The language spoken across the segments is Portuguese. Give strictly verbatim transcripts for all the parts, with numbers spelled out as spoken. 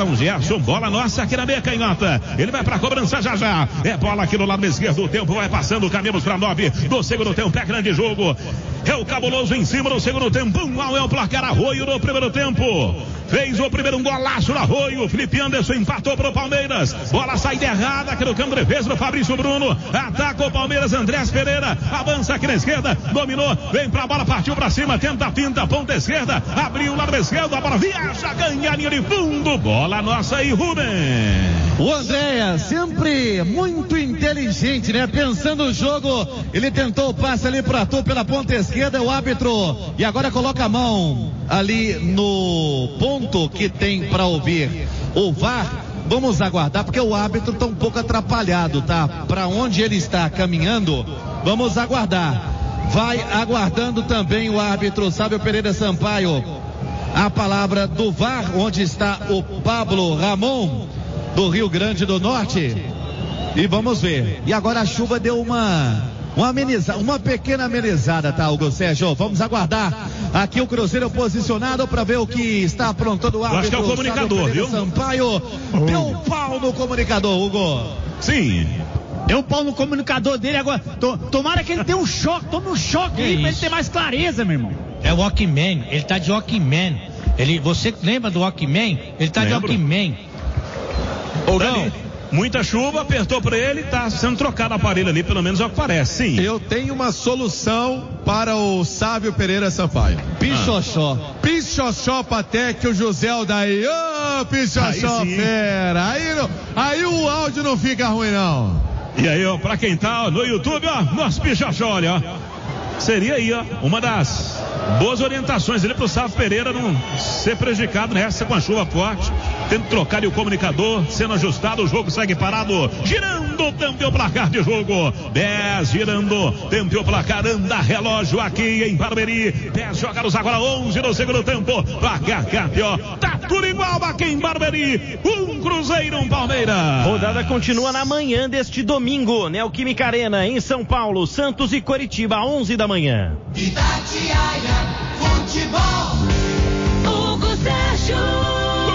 Tentaram Gerson, bola nossa aqui na meia canhota. Ele vai pra cobrança já já. É bola aqui no lado esquerdo. O tempo vai passando, caminhamos pra nove do segundo tempo. É grande jogo. É o Cabuloso em cima do segundo tempo. Um mal é o placar. Arroio no primeiro tempo. Fez o primeiro um golaço no Arroio. Felipe Anderson empatou pro Palmeiras. Bola saída errada aqui no campo de defesa do Fabrício Bruno. Ataca o Palmeiras. Andrés Pereira avança aqui na esquerda. Dominou. Vem pra bola, partiu pra cima. Tenta a finta, ponta esquerda. Abriu o lado esquerdo. A bola viaja, ganha a linha de fundo. Bola nossa aí, Rubem. O Andréa, sempre muito inteligente, né? Pensando no jogo, ele tentou o passe ali pro Arthur pela ponta esquerda, o árbitro, e agora coloca a mão ali no ponto que tem para ouvir o V A R. Vamos aguardar, porque o árbitro tá um pouco atrapalhado, tá? Para onde ele está caminhando, vamos aguardar. Vai aguardando também o árbitro Sábio Pereira Sampaio. A palavra do V A R, onde está o Pablo Ramon, do Rio Grande do Norte. E vamos ver. E agora a chuva deu uma uma amenizada, uma pequena amenizada, tá, Hugo Sérgio? Vamos aguardar aqui o Cruzeiro posicionado para ver o que está aprontando o árbitro. Acho que é o comunicador, viu? Sampaio. Oh. Deu pau no comunicador, Hugo. Sim. Deu um pau no comunicador dele agora. To, tomara que ele tenha um choque, tome um choque aí pra ele ter mais clareza, meu irmão. É o Walkman, ele tá de Walkman. Ele, você lembra do Walkman? Ele tá Lembro. de Walkman. Ou não? Muita chuva, apertou para ele, tá sendo trocado o aparelho ali, pelo menos é o que parece, sim. Eu tenho uma solução para o Sábio Pereira Sampaio. Pichoxó. Ah. Pichoxó Patek, o José Aldair. Ô, oh, Pichoxó fera. Aí, não, aí o áudio não fica ruim, não. E aí, ó, pra quem tá ó, no YouTube, ó, nosso Pichoxó, olha, ó. Seria aí, ó, uma das boas orientações ali pro Sábio Pereira não ser prejudicado nessa com a chuva forte. Tendo trocado o comunicador, sendo ajustado, o jogo segue parado. Girando, tempo o placar de jogo. dez girando, tempo o placar, anda relógio aqui em Barueri. dez jogados agora, onze no segundo tempo. Placar campeão, tá tudo igual aqui em Barueri. Um Cruzeiro, um Palmeiras. Rodada continua na manhã deste domingo, Neoquímica Arena, em São Paulo, Santos e Coritiba, onze da manhã. Itatiaia Futebol, Hugo Sérgio.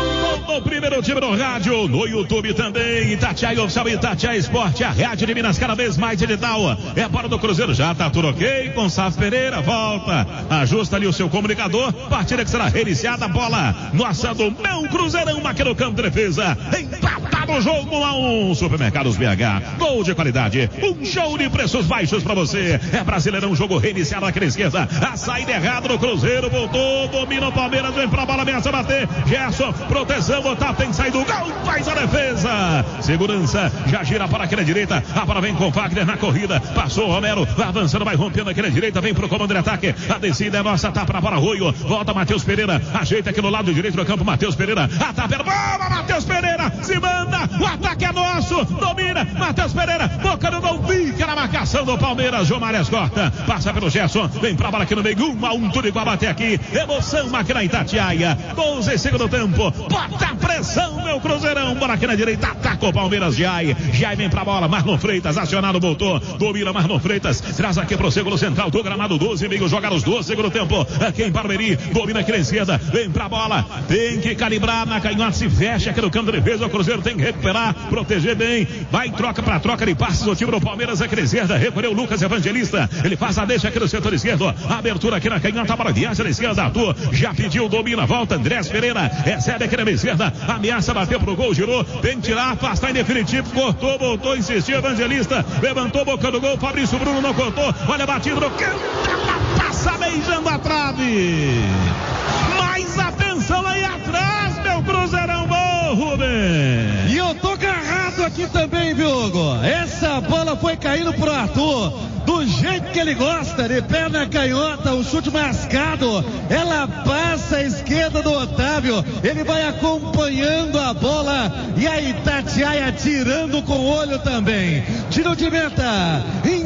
O primeiro time no rádio, no YouTube também, Itatiaia Oficial, Itatiaia Esporte, a rádio de Minas cada vez mais digital. É para do Cruzeiro, já tá tudo ok, com Sábio Pereira, volta, ajusta ali o seu comunicador, partida que será reiniciada, bola nossa do meu Cruzeirão aqui no campo de defesa, empatado o jogo um a um, Supermercados B H, gol de qualidade, um show de preços baixos para você, é Brasileirão, jogo reiniciado aqui na esquerda, a saída errada do Cruzeiro, voltou, domina o Palmeiras, vem pra bola, ameaça bater, Gerson, proteção, botar, tem saído, gol, faz a defesa, segurança, já gira para aquela direita, a bola vem com Wagner na corrida, passou o Romero, avançando, vai rompendo aquela direita, vem pro comando de ataque, a descida é nossa, tá para Arroio, volta Matheus Pereira, ajeita aqui no lado direito do campo, Matheus Pereira, a tabela, bola, Matheus Pereira, se manda, o ataque é nosso, domina, Matheus Pereira, boca no gol, fica na marcação do Palmeiras, João Marias corta, passa pelo Gerson, vem pra bola aqui no meio, um a um, tudo igual, bater aqui, emoção aqui na Itatiaia, doze segundo tempo, bota a pressão, meu Cruzeirão, bola aqui na direita, ataca o Palmeiras, Jai, Jai vem pra bola, Marlon Freitas, acionado, voltou, domina Marlon Freitas, traz aqui pro segundo central do gramado, doze e meio, jogar os doze segundo tempo, aqui em Barueri, domina aqui na esquerda, vem pra bola, tem que calibrar na canhota, se fecha aqui no campo de defesa, o Cruzeiro tem que recuperar, proteger bem, vai troca pra troca de passes, o time do Palmeiras aqui na esquerda, recolheu o Lucas Evangelista, ele faz a deixa aqui no setor esquerdo, abertura aqui na canhota, bola viaja na esquerda, Arthur, já pediu, domina, volta, Andrés Pereira, recebe aqui na esquerda, ameaça, bateu pro gol, girou, tem que tirar, afastar em definitivo, cortou, voltou, insistiu, Evangelista, levantou, boca do gol, Fabrício Bruno não cortou, olha a batida no canto, passa beijando a trave, mais atenção aí atrás, meu Cruzeirão, bom, Rubem. E eu tô agarrado aqui também, viu, Hugo? Essa bola foi caindo pro Arthur, do jeito que ele gosta, de perna canhota, o chute mascado, ela passa à esquerda do Otávio, ele vai acompanhando a bola, e a Itatiaia tirando com o olho também, tiro de meta, em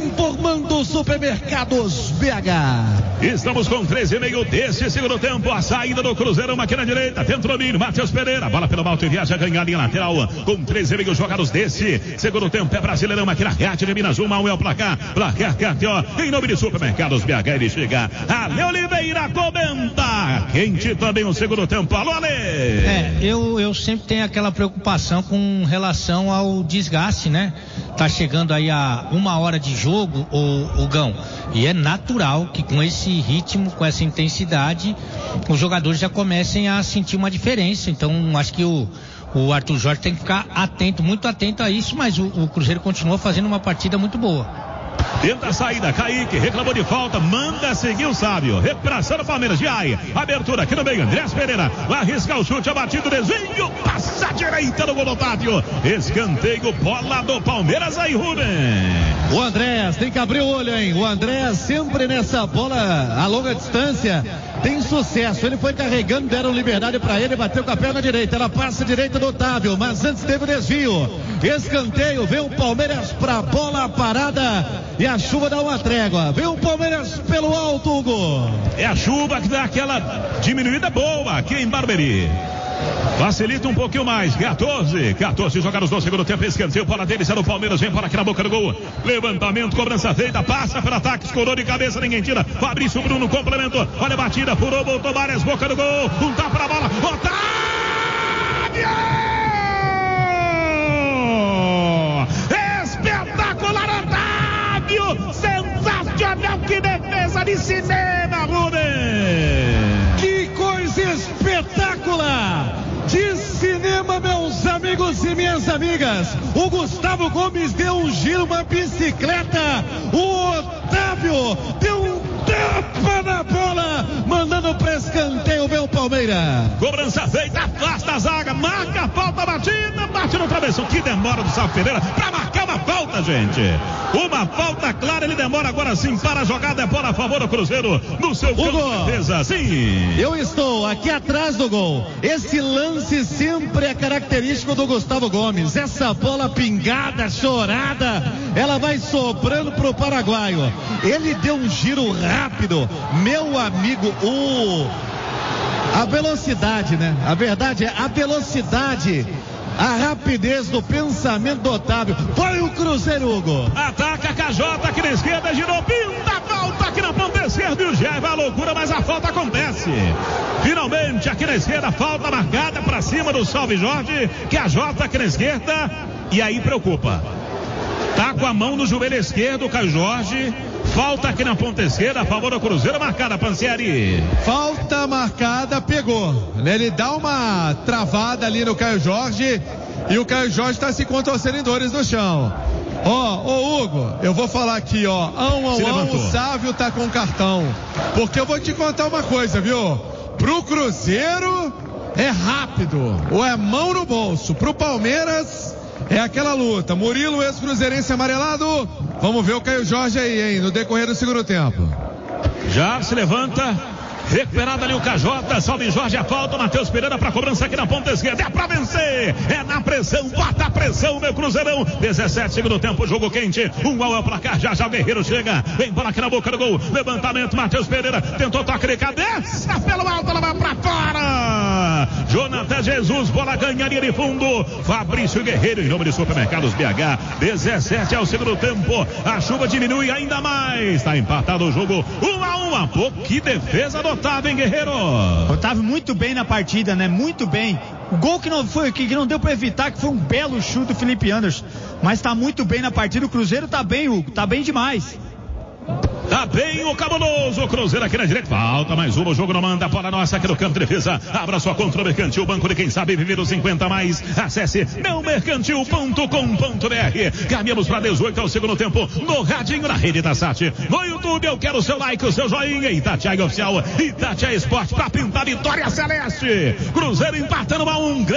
informando Supermercados B H. Estamos com treze e meio desse segundo tempo. A saída do Cruzeiro, aqui na direita. Tenta o domínio, Matheus Pereira. Bola pelo alto e viaja, ganha a linha lateral. Com treze e meio jogados desse segundo tempo. É Brasileirão aqui na Rádio de Minas. Um a um é o placar. Placar K T O. Em nome de Supermercados B H, ele chega. Ale Oliveira comenta. Quente também o segundo tempo. Alô, Ale. É, eu, eu sempre tenho aquela preocupação com relação ao desgaste, né? Tá chegando aí a uma hora de jogo, o, o Gão. E é natural que com esse ritmo, com essa intensidade, os jogadores já comecem a sentir uma diferença. Então, acho que o, o Arthur Jorge tem que ficar atento, muito atento a isso, mas o, o Cruzeiro continua fazendo uma partida muito boa. Tenta a saída, Kaique, reclamou de falta, manda seguir o Sábio. Recuperação do Palmeiras, de Ai. Abertura aqui no meio, Andrés Pereira. Vai arriscar o chute, abatido, desvio, passa a direita do gol do Otávio. Escanteio, bola do Palmeiras aí, Rubem. O Andrés tem que abrir o olho, hein? O Andrés sempre nessa bola a longa distância tem sucesso. Ele foi carregando, deram liberdade para ele, bateu com a perna direita. Ela passa a direita do Otávio, mas antes teve o desvio. Escanteio, vem o Palmeiras pra bola parada e a chuva dá uma trégua. Vem o Palmeiras pelo alto, Hugo. É a chuva que dá aquela diminuída boa aqui em Barueri. Facilita um pouquinho mais. quatorze, quatorze jogados no segundo tempo. Escanteio, bola deles é do Palmeiras. Vem para aqui na boca do gol. Levantamento, cobrança feita. Passa pelo ataque, escorou de cabeça, ninguém tira. Fabrício Bruno, complemento. Olha a batida, furou, voltou várias, boca do gol. Um tapa na bola. Otávio! Espetacular, Otávio! Sensacional, que defesa de cinema, Rubem! Que coisa espetacular! De cinema, meus amigos e minhas amigas. O Gustavo Gomes deu um giro, uma bicicleta. O Otávio deu um tapa na bola, mandando para escanteio, vem o Palmeiras. Cobrança feita, afasta a zaga, marca a falta batida, bate no travessão. Que demora do Sávio Pereira para marcar uma falta, gente. Uma falta clara, ele demora agora sim para a jogada, é bola a favor do Cruzeiro no seu campo de defesa. Sim. Eu estou aqui atrás do gol. Esse lance sempre é característico do Gustavo Gomes. Essa bola pingada, chorada, ela vai sobrando pro paraguaio. Ele deu um giro rápido, meu amigo, o a velocidade, né? A verdade é a velocidade, a rapidez do pensamento do Otávio. Foi o Cruzeiro, Hugo. Ataca K J aqui na esquerda, girou, pinta a falta aqui na ponta esquerda e o Jair vai à loucura, mas a falta acontece. Finalmente aqui na esquerda, falta marcada para cima do Salve Jorge, K J aqui na esquerda, e aí preocupa. Tá com a mão no joelho esquerdo, Caio Jorge. Falta aqui na ponta esquerda, a favor do Cruzeiro, marcada, Pansieri. Falta marcada, pegou. Ele dá uma travada ali no Caio Jorge e o Caio Jorge está se contorcendo em dores no chão. Ó, ô Hugo, eu vou falar aqui, ó. Um a um, o Sávio tá com cartão. Porque eu vou te contar uma coisa, viu? Pro Cruzeiro é rápido, ou é mão no bolso. Pro Palmeiras é aquela luta. Murilo, ex-cruzeirense amarelado. Vamos ver o Caio Jorge aí, hein, no decorrer do segundo tempo. Já se levanta, recuperado ali o K J, Salve Jorge, a falta, Matheus Pereira para cobrança aqui na ponta esquerda, é pra vencer, é na pressão, bota a pressão, meu Cruzeirão, dezessete, segundo tempo, jogo quente, um ao é o placar, já já o Guerreiro chega, vem bola aqui na boca do gol, levantamento, Matheus Pereira, tentou toque de cabeça, pelo alto, ela vai pra fora, Jonathan Jesus, bola ganharia de fundo, Fabrício Guerreiro, em nome de Supermercados B H, dezessete ao segundo tempo, a chuva diminui ainda mais, tá empatado o jogo, um a um, pô, que defesa do Otávio, hein, Guerreiro? Otávio muito bem na partida, né? Muito bem. O gol que não foi, que não deu pra evitar, que foi um belo chute do Felipe Anderson. Mas tá muito bem na partida. O Cruzeiro tá bem, Hugo. Tá bem demais. Tá bem o cabuloso, Cruzeiro aqui na direita, falta mais uma, o jogo não manda, bola nossa aqui no campo de defesa, abra sua conta no Mercantil, banco de quem sabe viver os cinquenta mais, acesse meu mercantil ponto com ponto b r, caminhamos para dezoito ao segundo tempo, no radinho, na rede da Sat, no YouTube, eu quero o seu like, o seu joinha, Itatiaia Oficial, Itatiaia Esporte, pra pintar vitória celeste, Cruzeiro empatando a um grande resultado.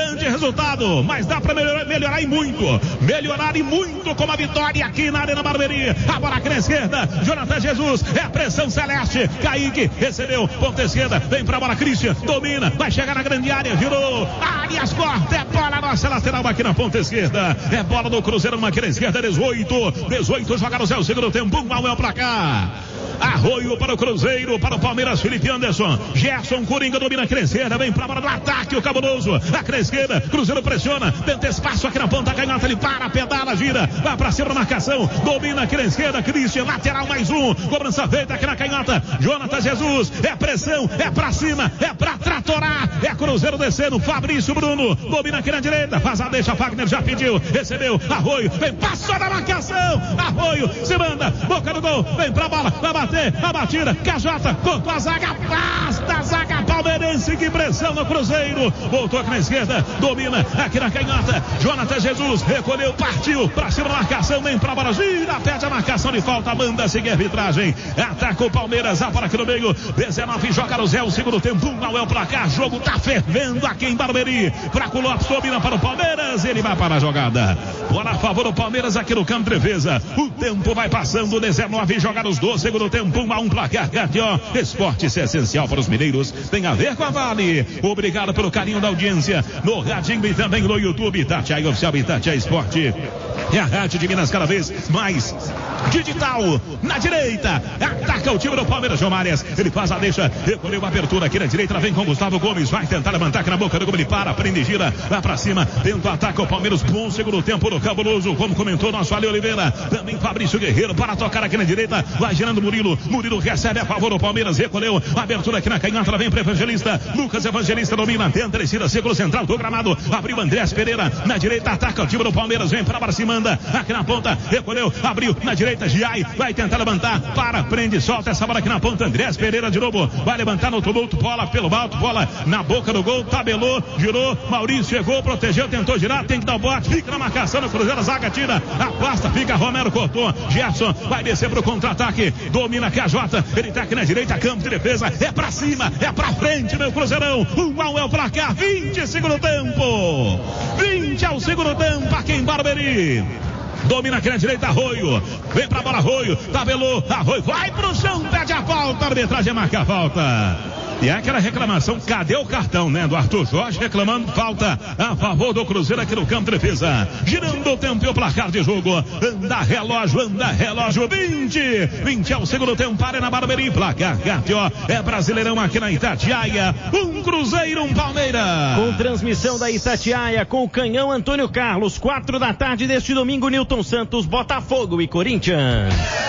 resultado, mas dá pra melhorar, melhorar e muito. Melhorar e muito com a vitória aqui na Arena Barueri. A bola aqui na esquerda, Jonathan Jesus, é a pressão celeste. Kaique recebeu, ponta esquerda, vem pra bola, Christian, domina, vai chegar na grande área, girou, Arias corta, é bola nossa lateral aqui na ponta esquerda. É bola do Cruzeiro, uma aqui na esquerda, dezoito, dezoito, jogaram o Zé, o segundo tempo, um mal é o placar. Arroio para o Cruzeiro, para o Palmeiras, Felipe Anderson, Gerson, Coringa, domina aqui na esquerda, vem pra bola do ataque, o cabuloso, aqui na esquerda, Cruzeiro pressiona, tenta espaço aqui na ponta canhota, ele para, pedala, gira, vai pra cima da marcação, domina aqui na esquerda, Christian, lateral mais um, cobrança feita aqui na canhota, Jonathan Jesus, é pressão, é pra cima, é pra tratorar, é Cruzeiro descendo, Fabrício Bruno, domina aqui na direita, faz a deixa, Wagner já pediu, recebeu, Arroio, vem, passou na marcação, Arroio, se manda, boca do gol, vem pra bola, vai bater, a batida, Cajota, cortou a zaga, afasta a zaga palmeirense, que pressão no Cruzeiro, voltou aqui na esquerda, domina aqui na canhota, Jonathan Jesus, recolheu, partiu, pra cima da marcação, vem pra bola, gira, pede a marcação de falta, manda seguir a arbitragem, ataca o Palmeiras, a bola aqui no meio, dezenove, joga no Zé, o segundo tempo, um não é o placar, jogo tá fervendo aqui em Barueri, Fraco Lopes domina para o Palmeiras, ele vai para a jogada, bola a favor do Palmeiras aqui no campo de defesa, o tempo vai passando, dezenove, joga os doze, segundo tempo, um a um placar, Gatió, esporte é essencial para os mineiros, tem a ver com a Vale, obrigado pelo carinho da audiência, no radinho e também no YouTube, Itatiaia Oficial, Itatiaia Esporte, é a rádio de Minas cada vez mais digital, na direita, ataca o time do Palmeiras, João Marias, ele faz a deixa, recolheu a abertura aqui na direita, vem com Gustavo Gomes, vai tentar levantar aqui na boca do gol, ele para, prende, gira, vai pra cima, tenta o ataque o Palmeiras, bom segundo tempo no cabuloso, como comentou nosso Ale Oliveira, também Fabrício Guerreiro, para tocar aqui na direita, vai girando Murilo, Murilo recebe a favor do Palmeiras, recolheu, abertura aqui na canhota, vem para Evangelista, Lucas Evangelista domina, tenta, descida, círculo central do gramado, abriu Andrés Pereira, na direita, ataca o time do Palmeiras, vem para cima, manda, aqui na ponta, recolheu, abriu, na direita, Giai, vai tentar levantar, para, prende, solta essa bola aqui na ponta, Andrés Pereira de novo, vai levantar no tumulto, bola pelo alto, bola na boca do gol, tabelou, girou, Maurício chegou, protegeu, tentou girar, tem que dar o bote, fica na marcação no Cruzeiro, a zaga tira, afasta, fica, Romero cortou, Gerson vai descer pro contra-ataque, domina K J, ele tá aqui na direita, campo de defesa, é pra cima, é pra frente, meu Cruzeirão, um a um é o placar, vinte segundo tempo, vinte ao segundo tempo aqui em Barueri. Domina aqui na direita, Arroio, vem pra bola, Arroio, tabelou, Arroio, vai pro chão, pede a falta, a arbitragem marca a falta. E é aquela reclamação, cadê o cartão, né, do Arthur Jorge, reclamando falta a favor do Cruzeiro aqui no campo de defesa. Girando o tempo e o placar de jogo, anda relógio, anda relógio, vinte, vinte é o segundo tempo, para na Barueri, placar, Gatió, é Brasileirão aqui na Itatiaia, um Cruzeiro, um Palmeiras. Com transmissão da Itatiaia, com o canhão Antônio Carlos, quatro da tarde deste domingo, Nilton Santos, Botafogo e Corinthians.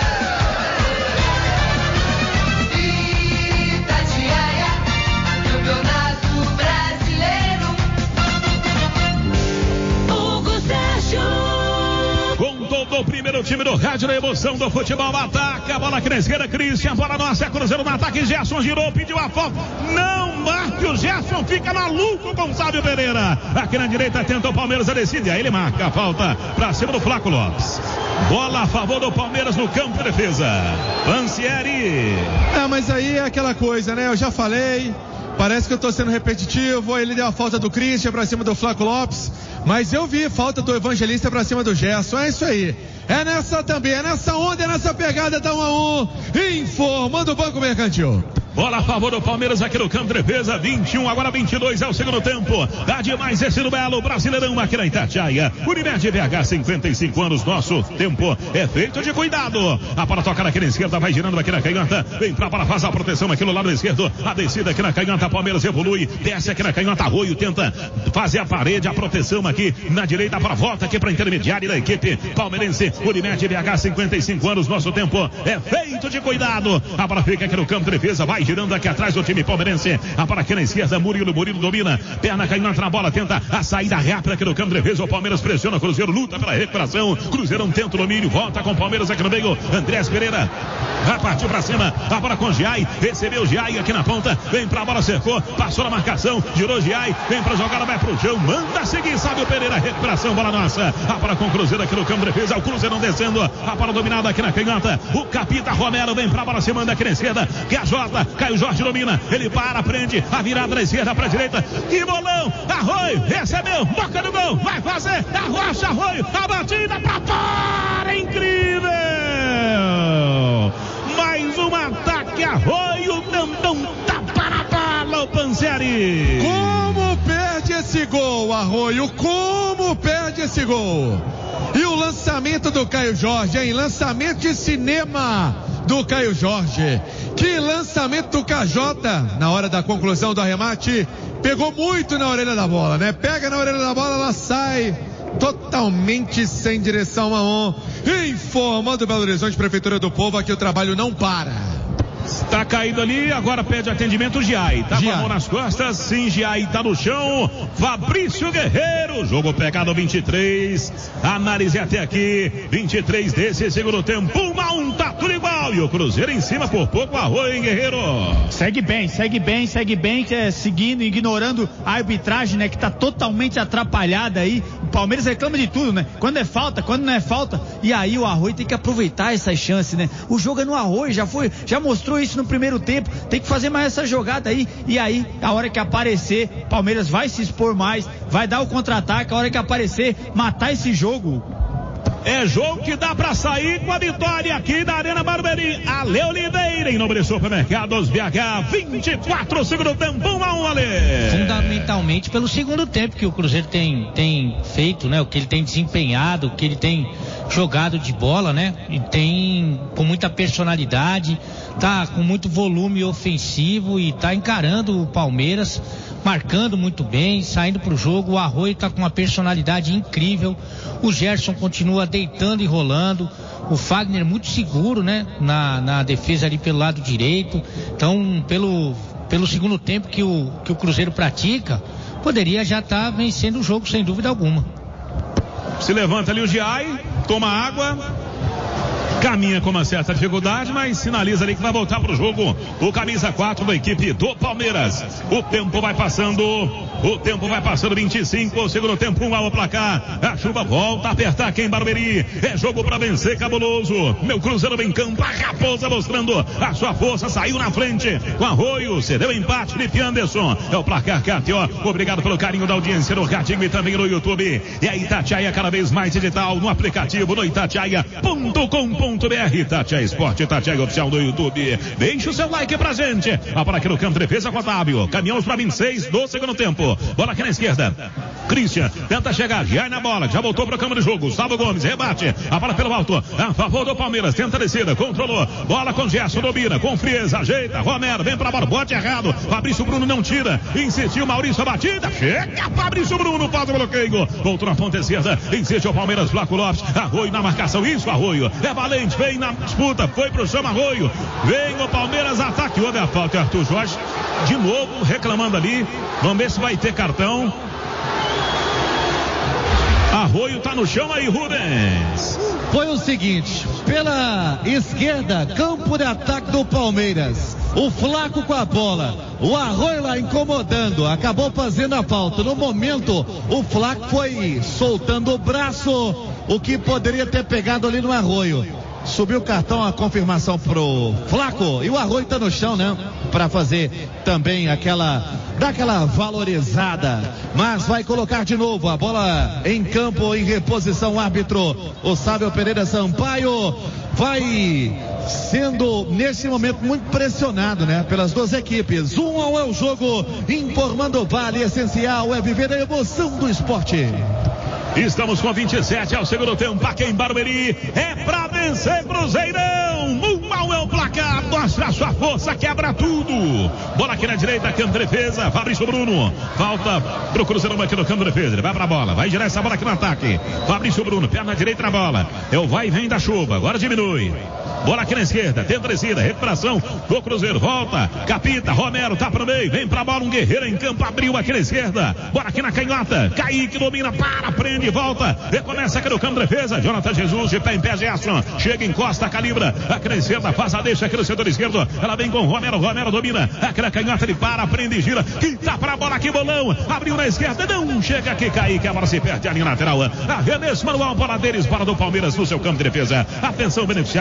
O primeiro time do rádio, na emoção do futebol, ataca a bola aqui na esquerda, Christian, bola nossa, é Cruzeiro no ataque, Gerson girou, pediu a falta, não marque, o Gerson fica maluco com o Sábio Pereira, aqui na direita tenta o Palmeiras a decide, aí ele marca a falta pra cima do Flaco Lopes, bola a favor do Palmeiras no campo de defesa, Lancieri. É, mas aí é aquela coisa, né, eu já falei, parece que eu tô sendo repetitivo, ele deu a falta do Christian pra cima do Flaco Lopes, mas eu vi falta do Evangelista pra cima do Gerson, é isso aí. É nessa também, é nessa onda, é nessa pegada, tá um a um, informando o Banco Mercantil. Bola a favor do Palmeiras aqui no campo de defesa, vinte e um, agora vinte e dois é o segundo tempo. Dá demais esse no belo Brasileirão aqui na Itatiaia. Unimed B H, cinquenta e cinco anos, nosso tempo é feito de cuidado. A bola toca aqui na esquerda, vai girando aqui na canhota. Vem pra bola, faz a proteção aqui no lado esquerdo. A descida aqui na canhota, Palmeiras evolui, desce aqui na canhota, Arroio tenta fazer a parede, a proteção aqui na direita, para volta aqui para intermediária da equipe palmeirense. Unimed B H, cinquenta e cinco anos, nosso tempo é feito de cuidado. A bola fica aqui no campo de defesa, vai girando aqui atrás do time palmeirense. A bola aqui na esquerda, Murilo, Murilo domina, perna caindo na bola, tenta a saída rápida aqui no campo de defesa. O Palmeiras pressiona, o Cruzeiro luta pela recuperação. Cruzeirão tenta o domínio, volta com o Palmeiras aqui no meio. Andrés Pereira vai partir pra cima, a bola com o Giai, recebeu o Giai aqui na ponta, vem pra bola, cercou, passou na marcação, girou Giai, vem pra jogada, vai pro chão, manda seguir, sabe o Pereira, recuperação, bola nossa, a bola com o Cruzeiro aqui no campo de defesa, o Cruzeirão descendo, a bola dominada aqui na canhota, o Capita Romero vem pra bola, se manda aqui na esquerda, K J Caio Jorge domina, ele para, prende, a virada da esquerda pra direita, que bolão, Arroio, recebeu, boca do gol, vai fazer, arrocha, Arroio, a batida pra fora, incrível! Mais um ataque, Arroio, Dandão, tapa na bala, o Panzeri. Como perde esse gol, Arroio? Como perde esse gol? E o lançamento do Caio Jorge, hein? Lançamento de cinema do Caio Jorge. Que lançamento do K J na hora da conclusão do arremate. Pegou muito na orelha da bola, né? Pega na orelha da bola, ela sai totalmente sem direção a um. Informando Belo Horizonte, Prefeitura do Povo, aqui o trabalho não para. Está caído ali, agora pede atendimento o Giai. Tá com a mão nas costas, sim, Giai tá no chão. Fabrício Guerreiro, jogo pegado vinte e três. Análise até aqui, vinte e três desse segundo tempo. Um a um, tá tudo igual. E o Cruzeiro em cima por pouco, Arroio, hein, Guerreiro? Segue bem, segue bem, segue bem, é, seguindo, ignorando a arbitragem, né, que tá totalmente atrapalhada aí. O Palmeiras reclama de tudo, né? Quando é falta, quando não é falta. E aí o Arroio tem que aproveitar essas chances, né? O jogo é no Arroio, já foi, já mostrou isso no primeiro tempo, tem que fazer mais essa jogada aí, e aí, a hora que aparecer, Palmeiras vai se expor mais, vai dar o contra-ataque, a hora que aparecer, matar esse jogo. É jogo que dá pra sair com a vitória aqui da Arena Barueri. Ale Oliveira, em nome de Supermercados B H, vinte e quatro, segundo tempo, um a um, Ale. Fundamentalmente pelo segundo tempo que o Cruzeiro tem, tem feito, né? O que ele tem desempenhado, o que ele tem jogado de bola, né? E tem com muita personalidade, tá com muito volume ofensivo e tá encarando o Palmeiras, marcando muito bem, saindo pro jogo. O Arroio tá com uma personalidade incrível. O Gerson continua deitando e rolando. O Fagner muito seguro, né? Na, na defesa ali pelo lado direito. Então, pelo, pelo segundo tempo que o, que o Cruzeiro pratica, poderia já estar tá vencendo o jogo, sem dúvida alguma. Se levanta ali o Giai, toma água, caminha com uma certa dificuldade, mas sinaliza ali que vai voltar pro jogo o camisa quatro da equipe do Palmeiras. O tempo vai passando, o tempo vai passando, vinte e cinco, o segundo tempo, um ao placar. A chuva volta a apertar aqui em Barueri. É jogo pra vencer, cabuloso. Meu Cruzeiro vem em campo, a Raposa mostrando a sua força, saiu na frente com Arroio, cedeu empate, Felipe Anderson. É o placar K T O. Obrigado pelo carinho da audiência no Ratinho e também no YouTube. E a Itatiaia cada vez mais digital no aplicativo no itatiaia ponto com ponto br. Itatiaia Esporte, Itatiaia Oficial no YouTube. Deixa o seu like pra gente. A bola aqui no campo, defesa com Otávio. Caminhamos pra vinte e seis do segundo tempo. Bola aqui na esquerda. Christian tenta chegar, já na bola, já voltou pro campo de jogo. Gustavo Gomes rebate, a bola pelo alto, a favor do Palmeiras, tenta a descida, controlou, bola com Gerson, domina, com frieza, ajeita, Romero, vem pra bola, bote errado, Fabrício Bruno não tira, insistiu, Maurício, a batida, chega, Fabrício Bruno, faz o bloqueio, voltou na ponta esquerda, insiste o Palmeiras, Flaco Lopes, Arroio na marcação, isso, Arroio, é valente, vem na disputa, foi pro chão, Arroio, vem o Palmeiras, ataque, houve a falta, Arthur Jorge, de novo, reclamando ali, vamos ver se vai ter cartão. Arroio tá no chão aí, Rubens. Foi o seguinte, pela esquerda, campo de ataque do Palmeiras. O Flaco com a bola, o Arroio lá incomodando, acabou fazendo a falta. No momento, o Flaco foi soltando o braço, o que poderia ter pegado ali no Arroio. Subiu o cartão, a confirmação pro Flaco, e o Arroio tá no chão, né? Pra fazer também aquela, dar aquela valorizada, mas vai colocar de novo a bola em campo, em reposição, o árbitro, o Sábio Pereira Sampaio, vai sendo nesse momento muito pressionado, né? Pelas duas equipes. Um a um é o jogo, informando o Vale, essencial é viver a emoção do esporte. Estamos com vinte e sete ao segundo tempo aqui em Barueri. É pra vencer, Cruzeirão. Um mal é o placar. Mostra a sua força, quebra tudo. Bola aqui na direita, campo de defesa. Fabrício Bruno. Falta pro Cruzeirão aqui no campo de defesa. Ele vai pra bola. Vai girar essa bola aqui no ataque. Fabrício Bruno, perna direita na bola. É o vai e vem da chuva. Agora diminui. Bola aqui na esquerda, tenta a descida, recuperação do Cruzeiro, volta, Capita, Romero, tá pro meio, vem pra bola, um guerreiro em campo, abriu aqui na esquerda, bola aqui na canhota, Kaique domina, para, prende, volta, recomeça aqui no campo de defesa, Jonathan Jesus, de pé em pé, Gerson, chega, encosta, calibra, aqui na esquerda, faz a deixa aqui no setor esquerdo, ela vem com Romero, Romero domina, aqui na canhota, ele para, prende, gira, quinta pra bola aqui, bolão, abriu na esquerda, não chega aqui, Kaique, a bola se perde ali na lateral, arremesso manual, bola deles, bola do Palmeiras no seu campo de defesa, atenção, beneficiário do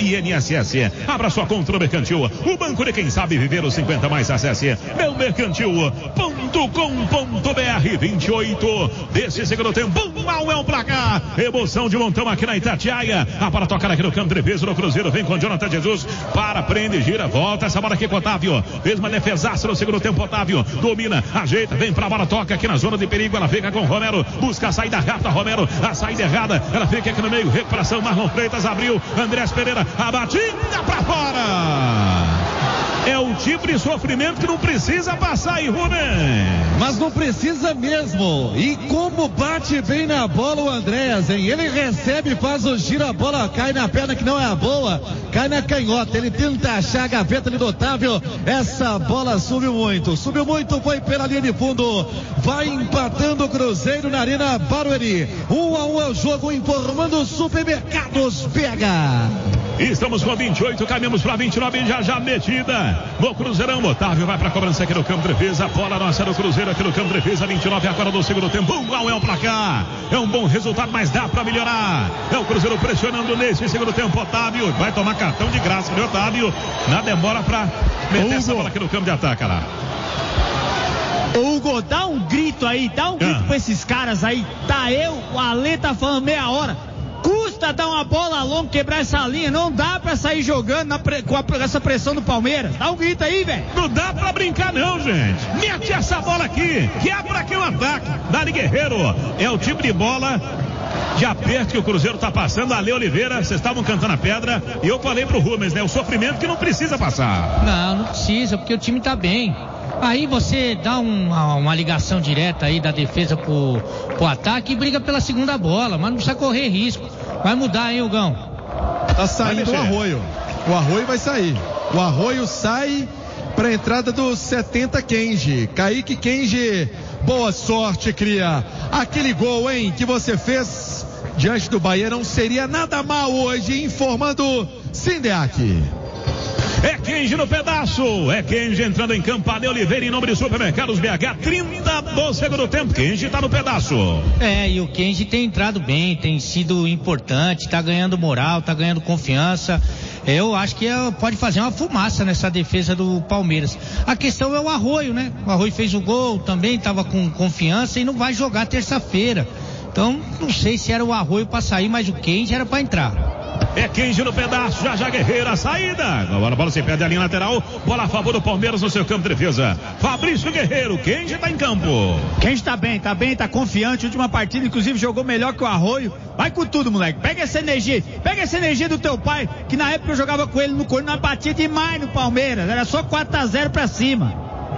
I N S S. Abra sua conta no Mercantil, o banco de quem sabe viver os cinquenta mais. Acesse meu mercantil ponto com ponto br. vinte e oito desse segundo tempo. Mal é um placar. Emoção de montão aqui na Itatiaia. A para tocar aqui no campo de defesa do Cruzeiro. Vem com Jonathan Jesus. Para, prende, gira, volta. Essa bola aqui com o Otávio. Fez uma defesaça no segundo tempo. Otávio domina, ajeita, vem pra bola, toca aqui na zona de perigo. Ela fica com o Romero. Busca a saída rata. Romero, a saída errada. Ela fica aqui no meio. Recuperação. Marlon Freitas abriu. Andrés Pereira, a batida pra fora. É o tipo de sofrimento que não precisa passar aí, Rubem. Mas não precisa mesmo. E como bate bem na bola o Andréas, hein? Ele recebe, faz o giro, a bola cai na perna que não é a boa, cai na canhota. Ele tenta achar a gaveta ali do Otávio. Essa bola subiu muito, subiu muito, foi pela linha de fundo. Vai empatando o Cruzeiro na Arena Barueri. Um a um é o jogo, informando Supermercados B H. Estamos com vinte e oito, caminhamos para vinte e nove, já já metida no Cruzeirão. Otávio vai para a cobrança aqui no campo de defesa. A bola nossa do Cruzeiro aqui no campo de defesa. vinte e nove agora do segundo tempo. Um é o placar. É um bom resultado, mas dá para melhorar. É o Cruzeiro pressionando nesse segundo tempo. Otávio vai tomar cartão de graça, né, Otávio? Na demora para meter Hugo. Essa bola aqui no campo de ataque lá. Hugo, dá um grito aí, dá um grito ah. pra esses caras aí. Tá eu, o Ale tá falando meia hora. Custa dar uma bola longa, quebrar essa linha. Não dá pra sair jogando na pre... com a... essa pressão do Palmeiras. Dá um grito aí, velho. Não dá pra brincar não, gente. Mete essa bola aqui. Quebra aqui o ataque. Dali Guerreiro. É o tipo de bola de aperto que o Cruzeiro tá passando. Ale Oliveira, vocês estavam cantando a pedra. E eu falei pro Rubens, né? O sofrimento que não precisa passar. Não, não precisa, porque o time tá bem. Aí você dá uma, uma ligação direta aí da defesa pro, pro ataque e briga pela segunda bola, mas não precisa correr risco. Vai mudar, hein, Hugão? Tá saindo o Arroio. O Arroio vai sair. O Arroio sai pra entrada do setenta Kenji. Kaique Kenji, boa sorte, cria. Aquele gol, hein, que você fez diante do Bahia não seria nada mal hoje, informando Sindeac. É Kenji no pedaço, é Kenji entrando em campo. Ale Oliveira em nome de Supermercados B H, trinta do segundo tempo. Kenji tá no pedaço. É, e o Kenji tem entrado bem, tem sido importante, tá ganhando moral, tá ganhando confiança. Eu acho que pode fazer uma fumaça nessa defesa do Palmeiras. A questão é o Arroio, né? O Arroio fez o gol, também tava com confiança e não vai jogar terça-feira. Então, não sei se era o Arroio pra sair, mas o Kenji era pra entrar. É Kenji no pedaço, já já Guerreiro, a saída. Agora a bola se perde a linha lateral. Bola a favor do Palmeiras no seu campo de defesa. Fabrício Guerreiro, Kenji tá em campo. Kenji tá bem, tá bem, tá confiante. Última partida, inclusive, jogou melhor que o Arroio. Vai com tudo, moleque. Pega essa energia. Pega essa energia do teu pai, que na época eu jogava com ele no Corinthians, nós batia demais no Palmeiras. Era só quatro a zero pra cima.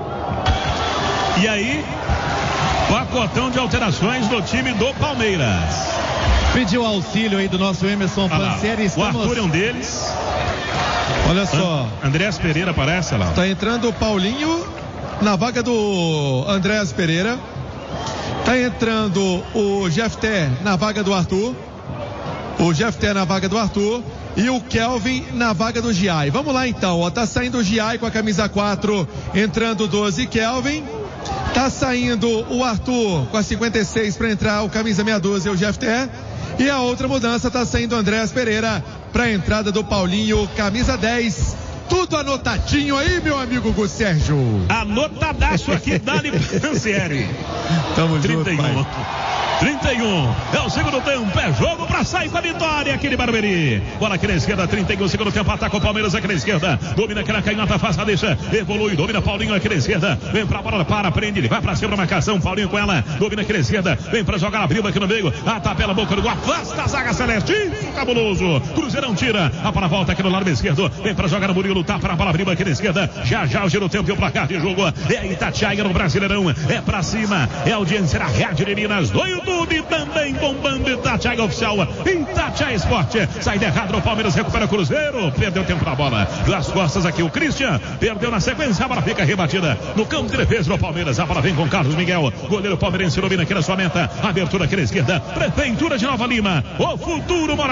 E aí, pacotão de alterações do time do Palmeiras. Pediu auxílio aí do nosso Emerson Pansieri. Estamos... O Arthur é um deles. Olha só. Andrés Pereira aparece lá. Tá entrando o Paulinho na vaga do Andrés Pereira. Tá entrando o Jefté na vaga do Arthur. O Jefté na vaga do Arthur. E o Kelvin na vaga do Giai. Vamos lá então, ó. Tá saindo o Giai com a camisa quatro. Entrando o doze, Kelvin. Tá saindo o Arthur com a cinquenta e seis para entrar o camisa meia dúzia, o Jefté. E a outra mudança tá saindo o Andrés Pereira para a entrada do Paulinho, camisa dez. Tudo anotadinho aí, meu amigo Gus Sérgio. Anotadaço aqui, Dali Pansieri. Tamo trinta e um. junto, trinta e um, é o segundo tempo, é jogo pra sair com a vitória aqui de Barueri. Bola aqui na esquerda, trinta e um, segundo tempo, ataca o Palmeiras aqui na esquerda, domina aqui na canhota, faça, deixa, evolui, domina Paulinho aqui na esquerda, vem pra bola, para, prende, ele vai pra cima da marcação, Paulinho com ela, domina aqui na esquerda, vem pra jogar a briga aqui no meio, atapela a boca do gol, afasta a zaga celeste, cabuloso, Cruzeirão tira, a bola volta aqui no lado esquerdo, vem pra jogar no Murilo, tá pra bola, briga aqui na esquerda, já já o giro tempo e o placar de jogo, é Itatiaia no Brasileirão, é pra cima, é audiência da Rádio de Minas, do YouTube também bombando Itatiaia Oficial, Itatiaia Esporte, saída errada no Palmeiras, recupera o Cruzeiro, perdeu tempo na bola, das costas aqui o Christian, perdeu na sequência, a bola fica rebatida no campo de defesa do Palmeiras, a bola vem com Carlos Miguel, goleiro palmeirense domina aqui na sua meta, abertura aqui na esquerda, Prefeitura de Nova Lima, o futuro mora aqui.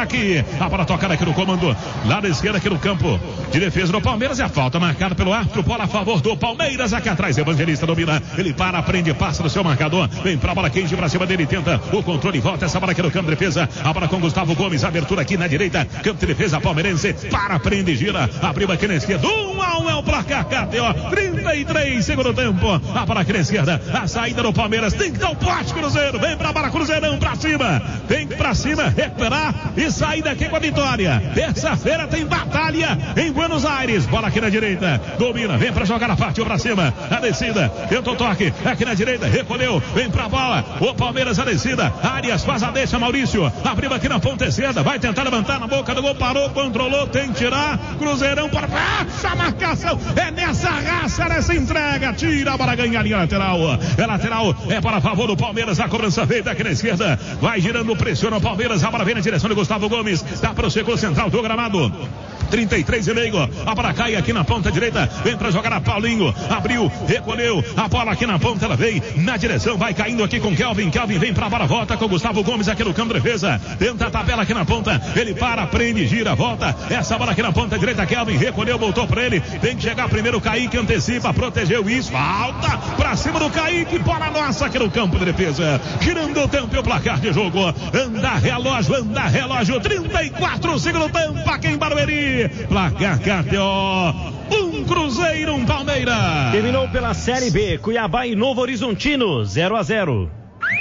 aqui. A bola tocada aqui no comando. Lado esquerdo aqui no campo de defesa do Palmeiras. E a falta marcada pelo árbitro. Bola a favor do Palmeiras. Aqui atrás, Evangelista domina. Ele para, prende, passa no seu marcador. Vem pra bola quente pra cima dele. Tenta o controle. Volta essa bola aqui no campo de defesa. A bola com Gustavo Gomes. Abertura aqui na direita. Campo de defesa palmeirense. Para, prende, gira. Abriu aqui na esquerda. Um a um é o placar. K T O. trinta e três, segundo tempo. A bola aqui na esquerda. A saída do Palmeiras. Tem que dar o poste, Cruzeiro. Vem pra bola, Cruzeirão pra cima. Tem que pra cima, recuperar e sair daqui com a vitória. Terça-feira tem batalha em Buenos Aires. Bola aqui na direita. Domina. Vem pra jogar a partiu pra cima. A descida. Tentou toque. Aqui na direita. Recolheu. Vem pra bola. O Palmeiras a descida. Arias faz a deixa. Maurício. Abriu aqui na ponta esquerda. Vai tentar levantar na boca do gol. Parou. Controlou. Tem que tirar. Cruzeirão para. Raça a marcação. É nessa raça, nessa entrega. Tira a bola, ganha a linha lateral. É lateral. É para favor do Palmeiras. A cobrança feita aqui na esquerda. Vai girando. Pressiona o Palmeiras. A bola vem na direção de Gustavo Gomes. Dá para o círculo central do gramado. trinta e três e meio. A bola cai aqui na ponta direita. Vem para jogar a Paulinho. Abriu, recolheu. A bola aqui na ponta, ela vem na direção. Vai caindo aqui com Kelvin. Kelvin vem para a bola, volta com Gustavo Gomes aqui no campo de defesa. Tenta a tabela aqui na ponta. Ele para, prende, gira, volta. Essa bola aqui na ponta direita. Kelvin recolheu, voltou para ele. Tem que chegar primeiro. Kaique antecipa, protegeu isso. Falta para cima do Kaique. Bola nossa aqui no campo de defesa. Girando o tempo e o placar de jogo. Anda relógio, anda relógio. trinta e quatro, segundo tempo aqui em Barueri. Placar K T O, um Cruzeiro, um Palmeiras. Terminou pela Série B, Cuiabá e Novo Horizontino, zero a zero.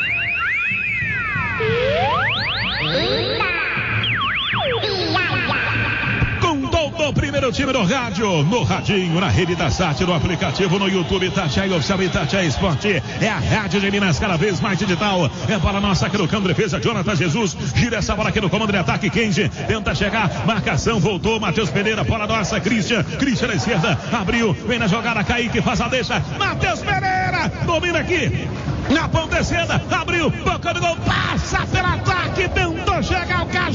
Do primeiro time do rádio, no radinho, na rede da Sat, no aplicativo, no YouTube, Itatiaia Oficial, Itatiaia Esporte. É a rádio de Minas, cada vez mais digital. É bola nossa aqui no campo de defesa, Jonathan Jesus. Gira essa bola aqui no comando de ataque, Kenji. Tenta chegar, marcação, voltou, Matheus Pereira, bola nossa, Christian. Christian na esquerda, abriu, vem na jogada, Kaique faz a deixa. Matheus Pereira, domina aqui. Na ponta esquerda, abriu, boca do gol, passa pelo ataque, tentou chegar o K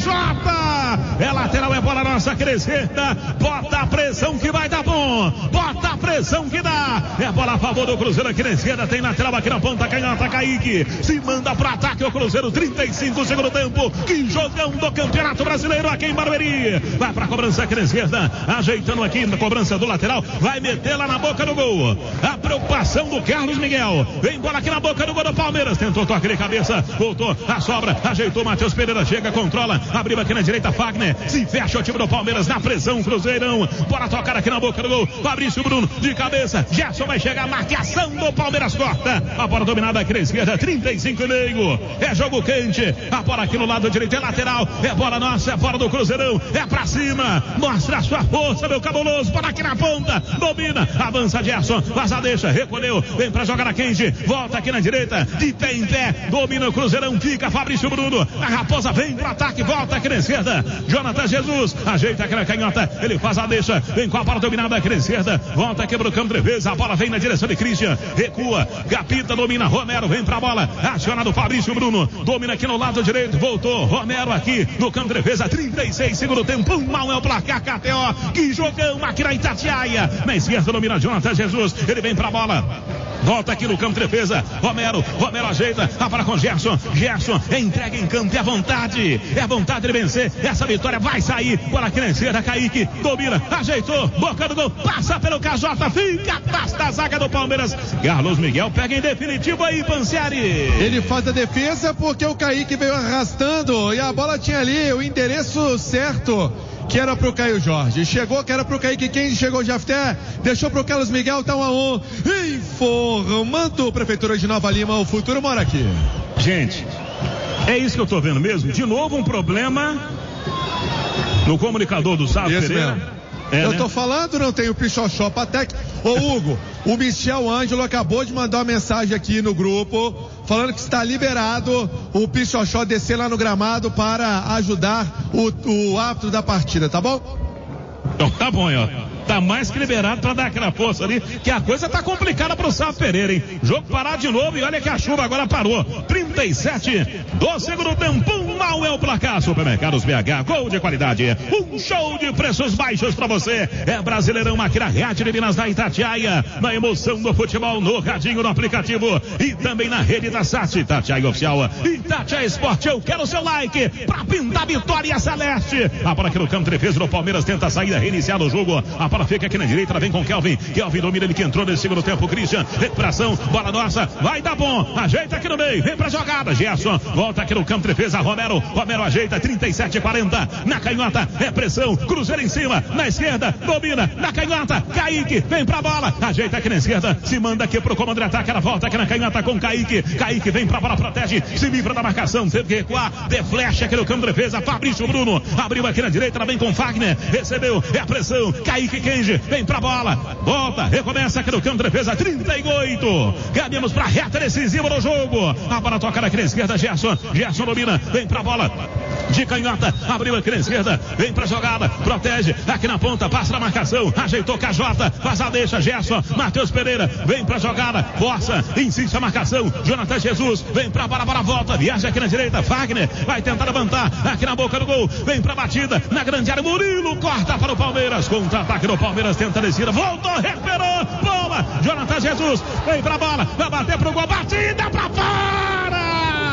J. É lateral, é bola nossa aqui na esquerda. Bota a pressão que vai dar bom. Bota a pressão que dá. É bola a favor do Cruzeiro aqui na esquerda. Tem lateral aqui na ponta, canhota, Kaique. Se manda pro ataque o Cruzeiro, trinta e cinco, segundo tempo. Que jogão do Campeonato Brasileiro aqui em Barueri. Vai pra cobrança aqui na esquerda, ajeitando aqui na cobrança do lateral. Vai meter lá na boca do gol. A preocupação do Carlos Miguel. Vem bola aqui na boca do gol do Palmeiras. Tentou toque de cabeça, voltou a sobra, ajeitou Matheus Pereira, chega, controla, abriu aqui na direita, Fagner. Se fecha o time do Palmeiras na pressão, Cruzeirão. Bora tocar aqui na boca do gol. Fabrício Bruno de cabeça. Gerson vai chegar, marcação do Palmeiras, corta. A bola dominada aqui na esquerda, trinta e cinco e meio. É jogo quente. A bola aqui no lado direito é lateral. É bola nossa, é bola do Cruzeirão. É pra cima. Mostra a sua força, meu cabuloso. Bola aqui na ponta. Domina. Avança Gerson. Faz a deixa. Recolheu. Vem pra jogar a Kenji. Volta aqui na direita. De pé em pé. Domina o Cruzeirão. Fica Fabrício Bruno. A Raposa vem pro ataque. Volta aqui na esquerda. Jonathan Jesus. Ajeita aqui na canhota. Ele faz a deixa. Vem com a bola dominada aqui na esquerda. Volta aqui pro campo de defesa. A bola vem na direção de Christian. Recua. Gapita domina. Romero vem pra bola. Acionado Fabrício Bruno. Domina aqui no lado direito. Voltou. Romero aqui no campo de defesa. trinta e seis, segundo tempo. Um mal é o placar K T O. Que jogão aqui na Itatiaia. Na esquerda domina Jonathan Jesus. Ele vem pra bola. Volta aqui no campo de defesa. Romero, Romero ajeita. A para com Gerson. Gerson entrega em campo. É vontade. É vontade de vencer. Essa vitória vai sair. Bola aqui na esquerda. Kaique domina. Ajeitou. Boca do gol. Passa pelo K J. Fica atrás da zaga do Palmeiras. Carlos Miguel pega em definitivo aí, Pancieri. Ele faz a defesa porque o Kaique veio arrastando. E a bola tinha ali o endereço certo, que era pro Caio Jorge. Chegou, que era pro Kaique. Quem chegou o Jafté, deixou pro Carlos Miguel, tá um a um. Informando Prefeitura de Nova Lima, o futuro mora aqui. Gente, é isso que eu tô vendo mesmo. De novo um problema no comunicador do Sábio Pereira. Mesmo. É, eu né? tô falando, não tem o Pichochó Patec. Ô Hugo, o Michel Ângelo acabou de mandar uma mensagem aqui no grupo, falando que está liberado o Pichochó descer lá no gramado para ajudar o, o árbitro da partida, tá bom? Então tá bom, ó. tá mais que liberado pra dar aquela força ali, que a coisa tá complicada pro Sá Pereira, hein? Jogo parado de novo e olha que a chuva agora parou. trinta e sete do segundo tempo, um mal é o placar. Supermercados B H, gol de qualidade, um show de preços baixos pra você. É Brasileirão aqui na Rede de Minas da Itatiaia, na emoção do futebol, no radinho, no aplicativo e também na rede da Sat, Itatiaia Oficial, Itatiaia Esporte. Eu quero o seu like pra pintar vitória celeste. A bola aqui no campo de defesa do Palmeiras, tenta a saída, reiniciar o jogo. A bola fica aqui na direita, ela vem com Kelvin. Kelvin domina, ele que entrou nesse segundo tempo. Christian, recuperação, bola nossa, vai dar bom, ajeita aqui no meio, vem pra jogada. Gerson, volta aqui no campo de defesa. Romero, Romero ajeita, trinta e sete a quarenta, na canhota, é pressão, Cruzeiro em cima, na esquerda, domina, na canhota, Kaique, vem pra bola, ajeita aqui na esquerda, se manda aqui pro comando de ataque, ela volta aqui na canhota com Kaique, Kaique vem pra bola, protege, se livra da marcação, teve que recuar, de flecha aqui no campo de defesa, Fabrício Bruno, abriu aqui na direita, ela vem com Fagner, recebeu, é a pressão, Kaique Kenji, vem pra bola, volta, recomeça aqui no campo de defesa, trinta e oito, caminhamos pra reta decisiva do jogo, a bola toca aqui na esquerda, Gerson, Gerson domina, vem pra bola, de canhota, abriu aqui na esquerda, vem pra jogada, protege, aqui na ponta, passa na marcação, ajeitou K J, faz a deixa, Gerson, Matheus Pereira, vem pra jogada, força, insiste a marcação, Jonathan Jesus, vem pra bola, bola volta, viaja aqui na direita, Fagner, vai tentar levantar, aqui na boca do gol, vem pra batida, na grande área, Murilo, corta para o Palmeiras, contra-ataque do Palmeiras, tenta a descida, voltou, recuperou, boa, Jonathan Jesus, vem pra bola, vai bater pro gol, batida pra fora!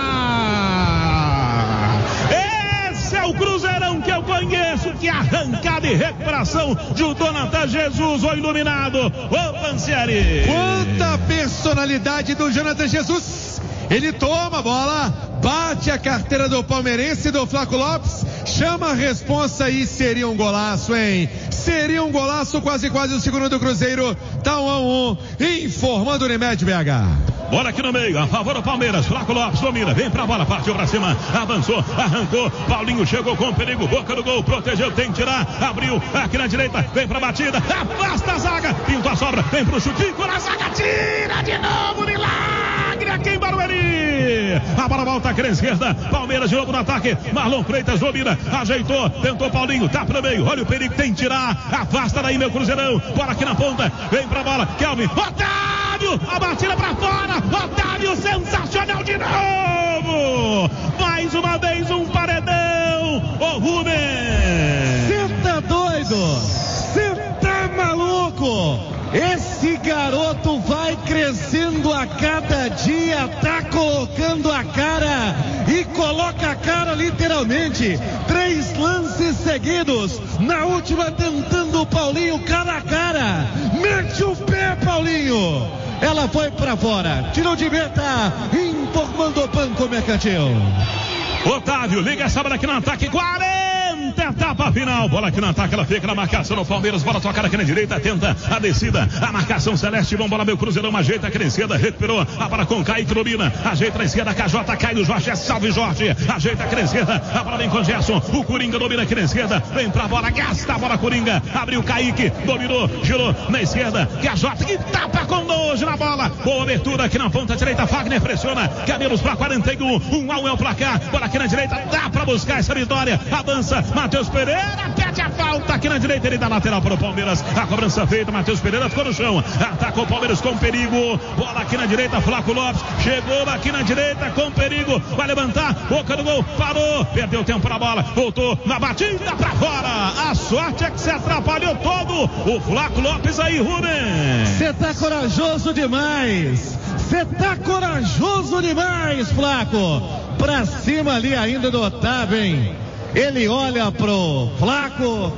É o Cruzeirão que eu conheço, que arrancada e recuperação de o Jonathan Jesus, o iluminado, o Pansieri. Quanta personalidade do Jonathan Jesus. Ele toma a bola, bate a carteira do palmeirense, do Flaco Lopes, chama a responsa e seria um golaço, hein? Seria um golaço, quase quase o segundo do Cruzeiro, tá um a um, informando o Unimed B H. Bola aqui no meio, a favor do Palmeiras, Flaco Lopes domina, vem pra bola, partiu pra cima, avançou, arrancou, Paulinho chegou com perigo, boca do gol, protegeu, tem que tirar, abriu, aqui na direita, vem pra batida, afasta a zaga, pintou a sobra, vem pro chute, na zaga, tira de novo, milagre aqui em Barueri, a bola volta aqui na esquerda, Palmeiras de novo no ataque, Marlon Freitas domina, ajeitou, tentou Paulinho, tá pro meio, olha o perigo, tem que tirar, afasta daí meu Cruzeirão, bola aqui na ponta, vem pra bola, Kelvin, Otávio, a batida pra fora, Otávio, sensacional de novo, mais uma vez um paredão, ô Rubens, cê tá doido, cê tá maluco, esse garoto vai crescendo a cada dia, tá colocando a cara e coloca a cara literalmente, três lances seguidos, na última tentando o Paulinho cara a cara, mete o pé Paulinho, ela foi pra fora, tirou de meta, informando o Banco Mercantil. Otávio, liga essa bola aqui no ataque, quarenta, etapa final, bola aqui no ataque, ela fica na marcação do Palmeiras, bola tocada aqui na direita, tenta a descida, a marcação celeste, bom, bola meu Cruzeirão, ajeita aqui na esquerda, recuperou, a bola com Kaique domina, ajeita na esquerda, K J, cai no Jorge, salve Jorge, ajeita aqui na esquerda, a bola vem com Gerson, o Coringa domina aqui na esquerda, vem pra bola, gasta a bola Coringa, abriu Kaique, dominou, girou na esquerda, K J, que tapa com nojo na bola, boa abertura aqui na ponta direita, Fagner pressiona, caminhamos pra quarenta e um, um a um é o placar, bola aqui na direita, dá pra buscar essa vitória, avança, Matheus Pereira, pede a falta aqui na direita, ele dá lateral para o Palmeiras, a cobrança feita, Matheus Pereira ficou no chão, atacou o Palmeiras com perigo, bola aqui na direita, Flaco Lopes, chegou aqui na direita com perigo, vai levantar, boca do gol, parou, perdeu tempo para a bola, voltou na batida para fora, a sorte é que se atrapalhou todo, o Flaco Lopes aí, Rubens. Você tá corajoso demais, você tá corajoso demais, Flaco, pra cima ali ainda do Otávio, hein? Ele olha pro Flaco,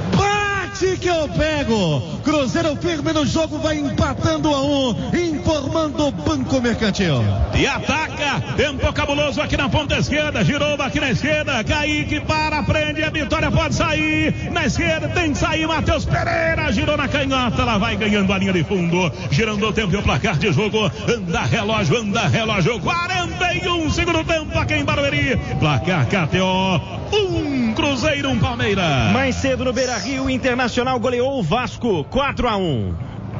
bate que eu pego, Cruzeiro firme no jogo, vai empatando a um, informando o Banco Mercantil. E ataca, tempo cabuloso aqui na ponta esquerda, girou aqui na esquerda, Kaique para, prende, a vitória pode sair, na esquerda tem que sair, Matheus Pereira, girou na canhota, ela vai ganhando a linha de fundo, girando o tempo e o placar de jogo, anda relógio, anda relógio, quarenta e um, segundo tempo aqui em Barueri, placar K T O, um Cruzeiro, um Palmeiras. Mais cedo no Beira-Rio, Internacional goleou o Vasco, quatro a um.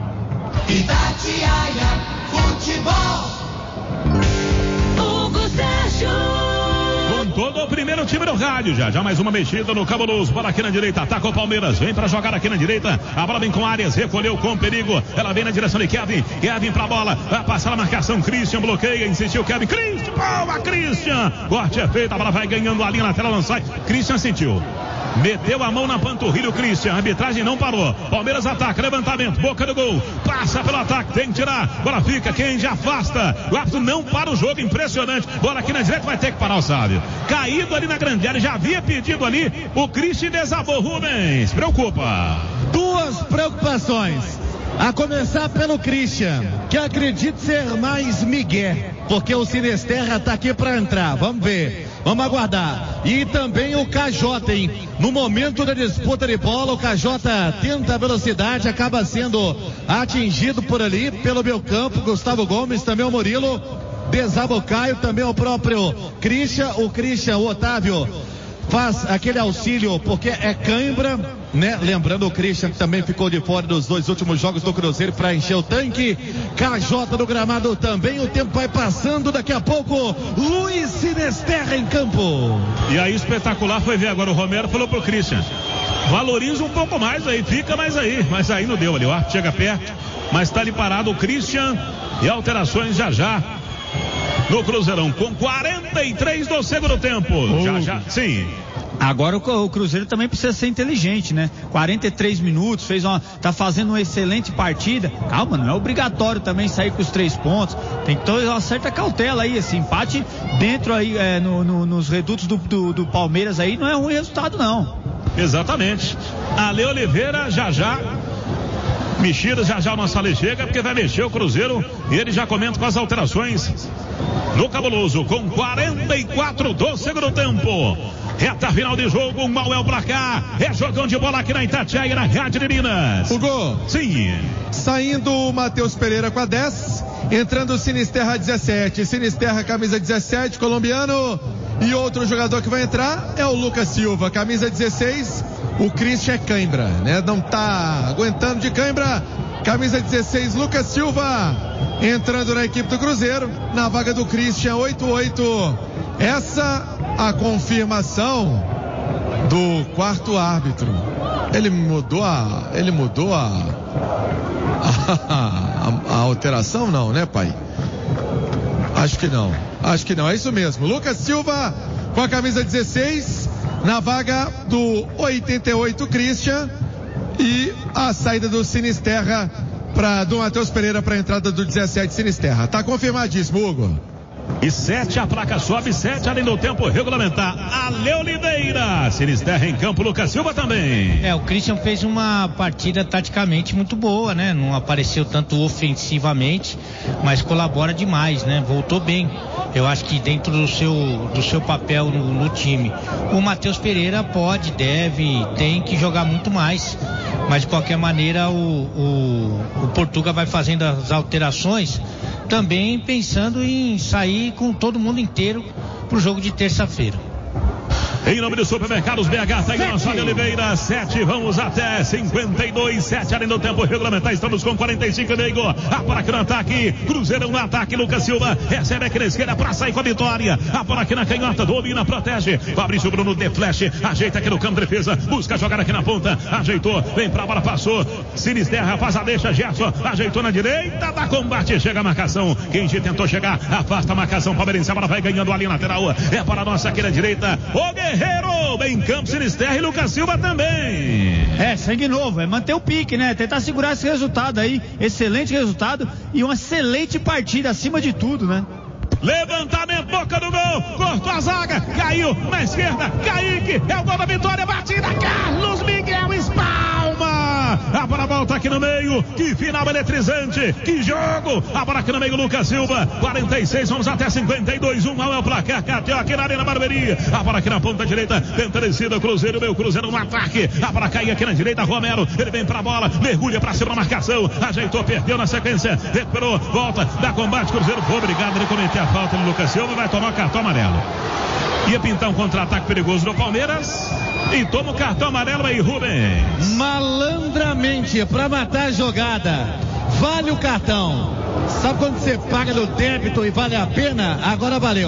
Itatiaia Futebol. Hugo Sérgio. Com todo o primeiro no time do rádio. Já, já mais uma mexida no cabuloso. Bola aqui na direita, ataca o Palmeiras. Vem pra jogar aqui na direita. A bola vem com Arias, recolheu com perigo. Ela vem na direção de Kevin. Kevin pra bola. Vai passar a marcação. Christian bloqueia. Insistiu Kevin. Christian, boa, Christian. Corte é feito. A bola vai ganhando a linha na tela, não sai. Christian sentiu. Meteu a mão na panturrilha o Christian. A arbitragem não parou. Palmeiras ataca, levantamento, boca do gol. Passa pelo ataque, tem que tirar. Bola fica, quem já afasta. O árbitro não para o jogo, impressionante. Bola aqui na direita, vai ter que parar o Sábio. Caído ali na grande área, já havia pedido ali. O Christian desabou. Rubens, preocupa. Duas preocupações. A começar pelo Christian, que acredito ser mais migué, porque o Sinisterra tá aqui para entrar. Vamos ver, vamos aguardar. E também o K J, hein? No momento da disputa de bola, o K J tenta a velocidade, acaba sendo atingido por ali, pelo meio campo. Gustavo Gomes, também o Murilo, desaba o Caio, também o próprio Christian. O Christian, o Otávio, faz aquele auxílio porque é cãibra, né? Lembrando o Christian que também ficou de fora dos dois últimos jogos do Cruzeiro para encher o tanque. K J no gramado também. O tempo vai passando, daqui a pouco Luiz Sinisterra em campo. E aí espetacular foi ver agora o Romero falou pro Christian: valoriza um pouco mais aí, fica mais aí. Mas aí não deu ali, o árbitro chega perto, mas tá ali parado o Christian. E alterações já já no Cruzeirão, com quarenta e três do segundo tempo. Oh. Já, já, sim. Agora o, o Cruzeiro também precisa ser inteligente, né? quarenta e três minutos, fez uma, tá fazendo uma excelente partida. Calma, não é obrigatório também sair com os três pontos. Tem que ter uma certa cautela aí, esse empate dentro aí, é, no, no, nos redutos do, do, do Palmeiras aí, não é ruim resultado, não. Exatamente. Ale Oliveira, já já. Mexidas, já já o nosso Ale chega, porque vai mexer o Cruzeiro. E ele já comenta com as alterações no cabuloso, com quarenta e quatro do segundo tempo. Reta final de jogo, um mal é o placar. É jogão de bola aqui na Itatiaia, na Rádio de Minas. Hugo. Sim. Saindo o Matheus Pereira com a dez. Entrando o Sinisterra dezessete. Sinisterra, camisa dezessete, colombiano. E outro jogador que vai entrar é o Lucas Silva, camisa dezesseis. O Christian é cãibra, né? Não tá aguentando de cãibra. Camisa dezesseis, Lucas Silva. Entrando na equipe do Cruzeiro. Na vaga do Christian, oito oito. Essa a confirmação do quarto árbitro. Ele mudou a. Ele mudou a. A, a, a alteração, não, né, pai? Acho que não. Acho que não. É isso mesmo. Lucas Silva com a camisa dezesseis. Na vaga do oitenta e oito, Christian. E a saída do Sinisterra pra, do Matheus Pereira para a entrada do dezessete, Sinisterra. Tá confirmadíssimo, Hugo. E sete, a placa sobe, sete além do tempo regulamentar. Ale Oliveira, Sinisterra em campo, Lucas Silva também. É, o Christian fez uma partida taticamente muito boa, né? Não apareceu tanto ofensivamente, mas colabora demais, né? Voltou bem. Eu acho que dentro do seu, do seu papel no, no time. O Matheus Pereira pode, deve, tem que jogar muito mais. Mas de qualquer maneira o, o, o Portuga vai fazendo as alterações, também pensando em sair com todo mundo inteiro pro jogo de terça-feira. Em nome do Supermercados B H, tá aí nosso Ale Oliveira, sete, vamos até cinquenta e dois, sete além do tempo regulamentar, estamos com quarenta e cinco, amigo. A bola aqui no ataque, Cruzeiro no ataque, Lucas Silva recebe aqui na esquerda pra sair com a vitória. A bola aqui na canhota, domina, protege. Fabrício Bruno de flash, ajeita aqui no campo de defesa, busca jogar aqui na ponta, ajeitou, vem pra bola, passou. Sinisterra faz a deixa, Gerson, ajeitou na direita, dá combate, chega a marcação. Kenji tentou chegar, afasta a marcação, palmeirense, a bola vai ganhando a linha lateral. É para a nossa aqui na direita, o Guerreiro, bem campo, Sinisterra e Lucas Silva também. É, sangue novo, é manter o pique, né? Tentar segurar esse resultado aí, excelente resultado e uma excelente partida acima de tudo, né? Levantamento, boca do gol, cortou a zaga, caiu na esquerda, Kaique, é o gol da vitória, batida, Carlos Miguel espalma, a bola volta aqui no meio, que final eletrizante, que jogo, a bola aqui no meio, Lucas Silva, quarenta e seis, vamos até cinquenta e dois, um mal é o placar, Cateu aqui na Arena Barberia, a bola aqui na ponta direita, tenta descida, o Cruzeiro, meu Cruzeiro no ataque, a bola cai aqui na direita, Romero, ele vem pra bola, mergulha pra cima na marcação, ajeitou, perdeu na sequência, recuperou, volta, dá combate, Cruzeiro, foi obrigado, ele cometeu a falta do Lucas Silva, vai tomar o cartão amarelo. Ia pintar um contra-ataque perigoso do Palmeiras e toma o cartão amarelo aí, Rubens. Malandramente, pra matar a jogada, vale o cartão. Sabe quando você paga no débito e vale a pena? Agora valeu.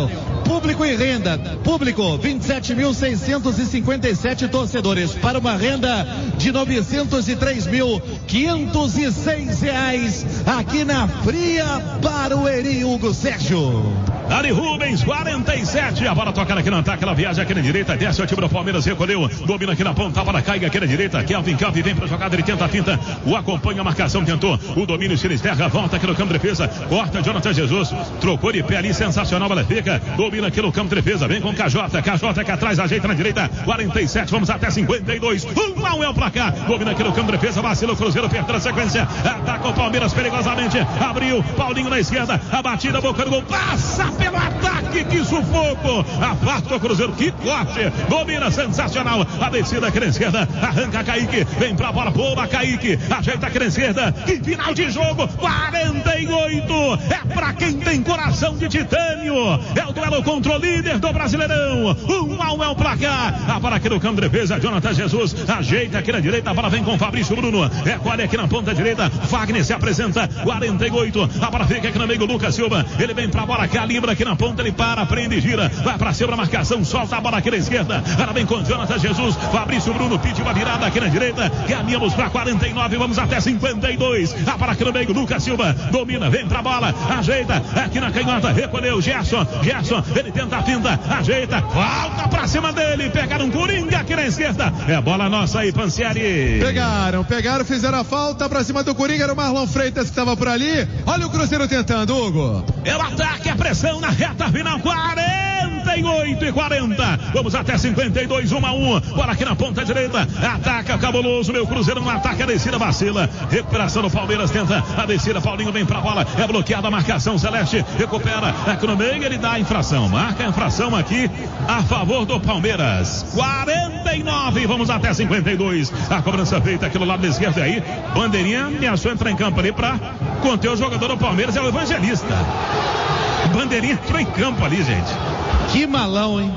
público e renda. Público, vinte e sete mil seiscentos e cinquenta e sete torcedores, para uma renda de novecentos e três mil quinhentos e seis reais, aqui na Fria Barueri, Hugo Sérgio. Ari Rubens, quarenta e sete, a bola tocada aqui no ataque, ela viaja aqui na direita, desce o time do Palmeiras, recolheu, domina aqui na ponta, para caiga aqui na direita, Kelvin, Kelvin vem pra jogada, ele tenta a finta, o acompanha a marcação, tentou, o domínio Sinisterra, volta aqui no campo de defesa, corta Jonathan Jesus, trocou de pé ali, sensacional, ela fica, domina aqui no campo de defesa, vem com K J, K J aqui atrás, ajeita na direita, quarenta e sete, vamos até cinquenta e dois, um a um é o placar, domina aqui no campo de defesa, vacila o Cruzeiro, perdendo a sequência, ataca o Palmeiras perigosamente, abriu, Paulinho na esquerda, a batida, boca do gol, passa pelo ataque, que sufoco, afasta o Cruzeiro, que corte, domina, sensacional, a descida aqui na esquerda, arranca Kaique, vem pra bola, boa Kaique, ajeita aqui na esquerda, que final de jogo, quarenta e oito, é pra quem tem coração de titânio, é o duelo contra o líder do Brasileirão, um a um é o placar, a bola aqui no campo de defesa, Jonathan Jesus, ajeita aqui na direita, a bola vem com Fabrício Bruno, recolhe aqui na ponta direita, Fagner se apresenta, quarenta e oito, a bola fica aqui no meio, Lucas Silva, ele vem pra bola, calibra aqui na ponta, ele para, prende, gira, vai pra cima, marcação, solta a bola aqui na esquerda, ela vem com Jonathan Jesus, Fabrício Bruno pediu a virada aqui na direita, caminhamos pra quarenta e nove, vamos até cinquenta e dois, a bola aqui no meio, Lucas Silva, domina, vem pra bola, ajeita, aqui na canhota, recolheu, Gerson, Gerson, ele tenta a finta, ajeita, volta pra cima dele, pegaram um Coringa aqui na esquerda, é bola nossa aí, Pansieri. Pegaram, pegaram, fizeram a falta pra cima do Coringa, era o Marlon Freitas que estava por ali, olha o Cruzeiro tentando, Hugo. É o ataque, a pressão na reta final, quarenta e oito e quarenta, vamos até cinquenta e dois, um a um, bola aqui na ponta direita, ataca cabuloso, meu Cruzeiro no ataque, a descida vacila, recuperação do Palmeiras, tenta a descida, Paulinho vem pra bola, é bloqueada a marcação, Celeste recupera, aqui no meio, ele dá a infração, marca a infração aqui a favor do Palmeiras, quarenta e nove, vamos até cinquenta e dois, a cobrança feita aqui do lado esquerdo aí, bandeirinha ameaçou entrar em campo ali pra conter o jogador do Palmeiras, é o Evangelista, bandeirinha entrou em campo ali, gente. Que malão, hein?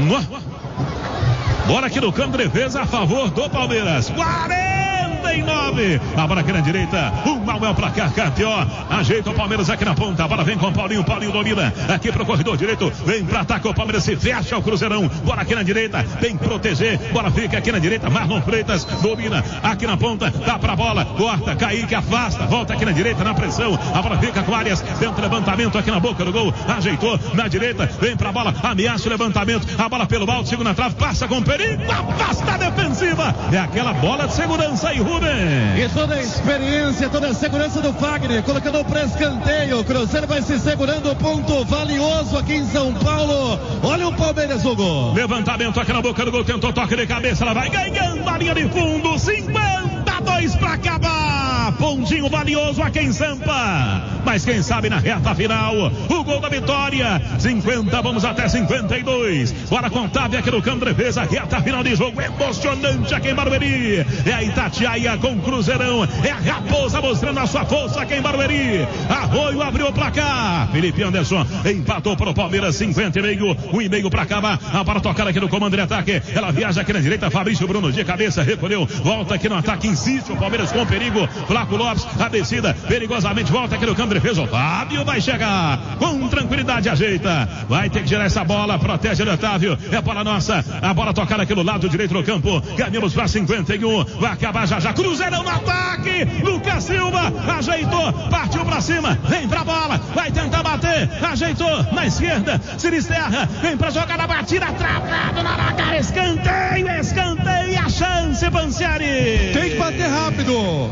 Bora aqui no campo de defesa a favor do Palmeiras. quarenta e nove. A bola aqui na direita. Um mal é o placar. K T O. Ajeita o Palmeiras aqui na ponta. A bola vem com o Paulinho. Paulinho domina. Aqui pro corredor direito. Vem pra atacar o Palmeiras. Se fecha o Cruzeirão. Bola aqui na direita. Vem proteger. Bola fica aqui na direita. Marlon Freitas domina. Aqui na ponta. Dá pra bola. Corta. Kaique afasta. Volta aqui na direita. Na pressão. A bola fica com Arias. Tenta levantamento aqui na boca do gol. Ajeitou na direita. Vem pra bola. Ameaça o levantamento. A bola pelo alto. Segunda trave. Passa com perigo. Afasta a defensiva. É aquela bola de segurança aí, Rubens. E toda a experiência, toda a segurança do Fagner, colocando para escanteio. O Cruzeiro vai se segurando, ponto valioso aqui em São Paulo. Olha o Palmeiras, Hugo. Levantamento aqui na boca do gol, tentou toque de cabeça, ela vai ganhando a linha de fundo, cinquenta e dois para acabar. Pontinho valioso aqui em Sampa. Mas quem sabe na reta final, o gol da vitória. cinquenta, vamos até cinquenta e dois. Bora com Otávio aqui no campo de defesa, reta final de jogo, emocionante aqui em Barueri. É a Itatiaia com Cruzeirão, é a Raposa mostrando a sua força aqui em Barueri. Arroio abriu o placar, Felipe Anderson empatou para o Palmeiras, cinquenta e meio, um e meio para acabar. A bola tocada aqui no comando de ataque, ela viaja aqui na direita, Fabrício Bruno de cabeça, recolheu, volta aqui no ataque, insiste o Palmeiras com perigo, Flaco Lopes, a descida, perigosamente, volta aqui no campo de defesa, o Fábio vai chegar, com tranquilidade ajeita, vai ter que girar essa bola, protege o Otávio, é a bola nossa, a bola tocada aqui no lado direito do campo, ganhamos para cinquenta e um, vai acabar já já, Cruzeirão no ataque, Lucas Silva, ajeitou, partiu pra cima, vem pra bola, vai tentar bater, ajeitou, na esquerda, Sinisterra, vem pra jogar na batida, travado na laga, escanteio, escanteio, a chance, Pansieri. Tem que bater rápido.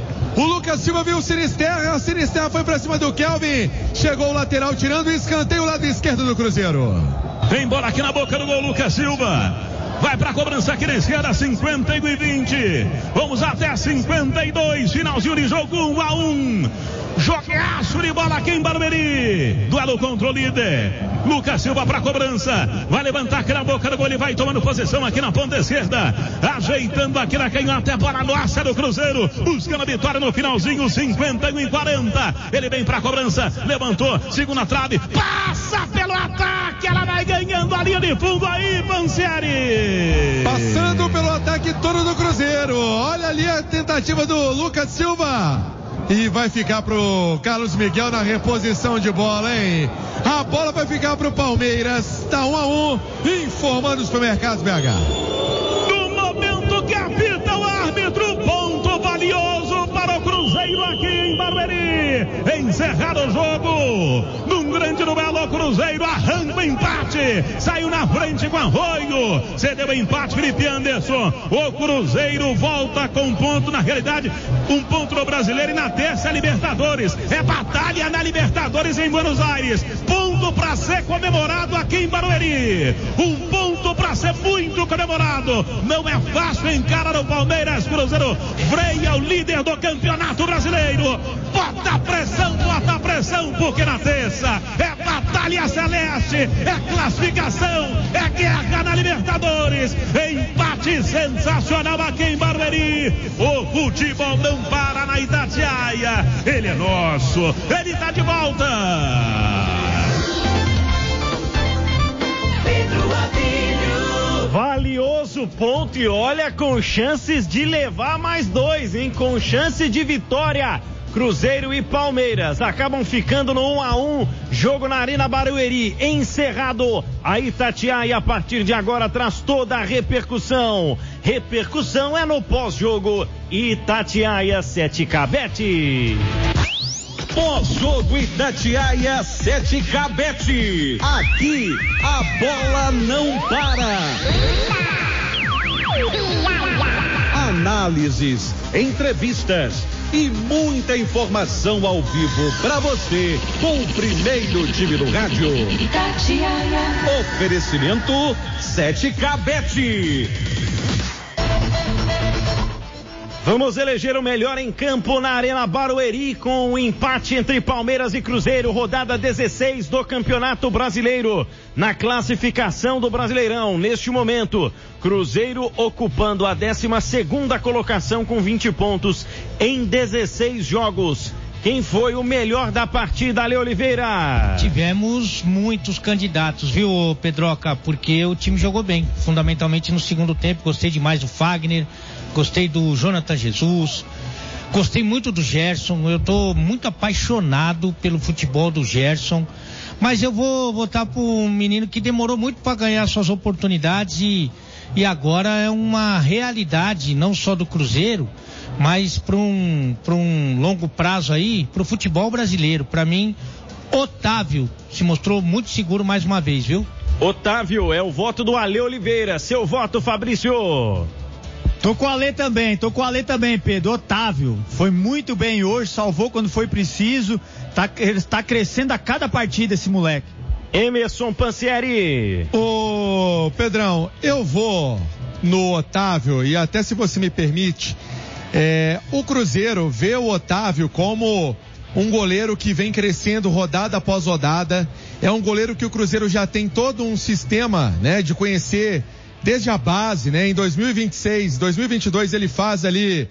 O Lucas Silva viu o Sinisterra, a Sinisterra foi pra cima do Kelvin, chegou o lateral tirando o escanteio o lado esquerdo do Cruzeiro. Vem bola aqui na boca do gol, Lucas Silva. Vai pra cobrança aqui na esquerda, cinquenta e vinte. Vamos até cinquenta e dois. Finalzinho de jogo, um a um. Jogaço de bola aqui em Barueri. Duelo contra o líder. Lucas Silva pra cobrança. Vai levantar aqui na boca do gol. Ele vai tomando posição aqui na ponta esquerda. Ajeitando aqui na canhota. Bola nossa do Cruzeiro. Buscando a vitória no finalzinho. cinquenta e um e quarenta. Ele vem pra cobrança. Levantou. Segunda trave. Passa pelo ataque. Ela vai ganhando a linha de fundo aí, Pansieri. Passando pelo ataque todo do Cruzeiro. Olha ali a tentativa tentativa do Lucas Silva. E vai ficar pro Carlos Miguel na reposição de bola, hein? A bola vai ficar pro Palmeiras. Tá um a um, informando os supermercados B H. No momento que apita o árbitro, ponto valioso para o Cruzeiro aqui em Barueri. Encerrado o jogo. Num grande duelo, o Cruzeiro arranca o empate. Saiu na frente com Arroio. Cedeu o empate, Felipe Anderson. O Cruzeiro volta com ponto, na realidade, um ponto no Brasileiro e na terça é Libertadores. É batalha na Libertadores em Buenos Aires. Ponto para ser comemorado aqui em Barueri. Um ponto para ser muito comemorado. Não é fácil encarar o Palmeiras. Cruzeiro freia o líder do Campeonato Brasileiro. Bota pressão, bota pressão, porque na terça é batalha celeste, é classificação, é guerra na Libertadores. Empate sensacional aqui em Barueri. O futebol não para na Itatiaia. Ele é nosso, ele está de volta. Valioso ponto e olha, com chances de levar mais dois, hein? Com chance de vitória. Cruzeiro e Palmeiras acabam ficando no um a um, jogo na Arena Barueri, encerrado. A Itatiaia a partir de agora traz toda a repercussão. Repercussão é no pós-jogo. Itatiaia sete K Bet. Pós-jogo Itatiaia sete K Bet. Aqui a bola não para. Análises, entrevistas e muita informação ao vivo para você com o primeiro time do rádio. Oferecimento sete K Bet. Vamos eleger o melhor em campo na Arena Barueri com o empate entre Palmeiras e Cruzeiro, rodada dezesseis do Campeonato Brasileiro. Na classificação do Brasileirão, neste momento, Cruzeiro ocupando a décima segunda colocação com vinte pontos em dezesseis jogos. Quem foi o melhor da partida, Ale Oliveira? Tivemos muitos candidatos, viu, Pedroca? Porque o time jogou bem, fundamentalmente no segundo tempo. Gostei demais do Fagner, gostei do Jonathan Jesus, gostei muito do Gerson. Eu tô muito apaixonado pelo futebol do Gerson. Mas eu vou votar para um menino que demorou muito para ganhar suas oportunidades e, e agora é uma realidade, não só do Cruzeiro, mas para um, para um longo prazo aí, para o futebol brasileiro. Para mim, Otávio se mostrou muito seguro mais uma vez, viu? Otávio é o voto do Ale Oliveira. Seu voto, Fabrício? Tô com o Ale também, tô com o Ale também, Pedro. Otávio foi muito bem hoje, salvou quando foi preciso, tá, tá crescendo a cada partida esse moleque. Emerson Pansieri. Ô, Pedrão, eu vou no Otávio e até, se você me permite, é, o Cruzeiro vê o Otávio como um goleiro que vem crescendo rodada após rodada. É um goleiro que o Cruzeiro já tem todo um sistema, né, de conhecer desde a base, né? Em dois mil e vinte e seis, dois mil e vinte e dois ele faz ali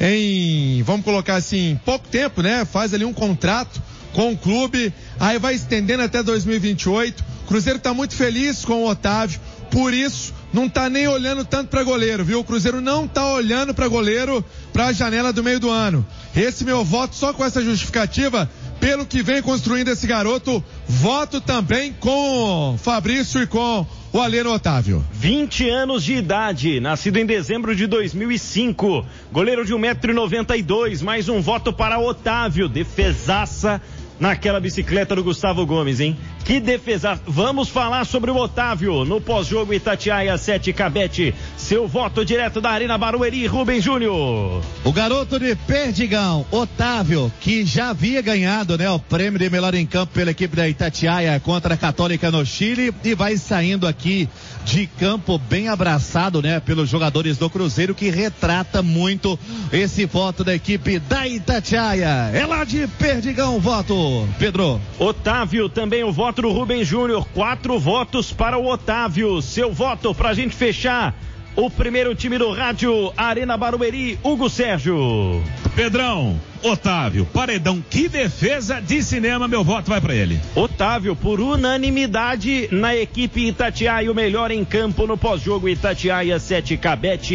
em, vamos colocar assim, pouco tempo, né? Faz ali um contrato com o clube, aí vai estendendo até dois mil e vinte e oito. O Cruzeiro tá muito feliz com o Otávio, por isso não tá nem olhando tanto para goleiro, viu? O Cruzeiro não tá olhando para goleiro para a janela do meio do ano. Esse meu voto só com essa justificativa, pelo que vem construindo esse garoto. Voto também com Fabrício e com o Aleno Otávio. vinte anos de idade, nascido em dezembro de dois mil e cinco, goleiro de um metro e noventa e dois, mais um voto para Otávio, defesaça naquela bicicleta do Gustavo Gomes, hein? Que defesa. Vamos falar sobre o Otávio no pós-jogo Itatiaia sete K Bet. Seu voto direto da Arena Barueri, Rubem Júnior. O garoto de Perdigão, Otávio, que já havia ganhado, né, o prêmio de melhor em campo pela equipe da Itatiaia contra a Católica no Chile, e vai saindo aqui de campo bem abraçado, né, pelos jogadores do Cruzeiro, que retrata muito esse voto da equipe da Itatiaia. É lá de Perdigão o voto, Pedro. Otávio, também o voto do Rubem Júnior. Quatro votos para o Otávio. Seu voto pra gente fechar o primeiro time do rádio Arena Barueri, Hugo Sérgio. Pedrão, Otávio, paredão, que defesa de cinema, meu voto vai pra ele. Otávio, por unanimidade na equipe Itatiaia, o melhor em campo no pós-jogo Itatiaia sete K Bet.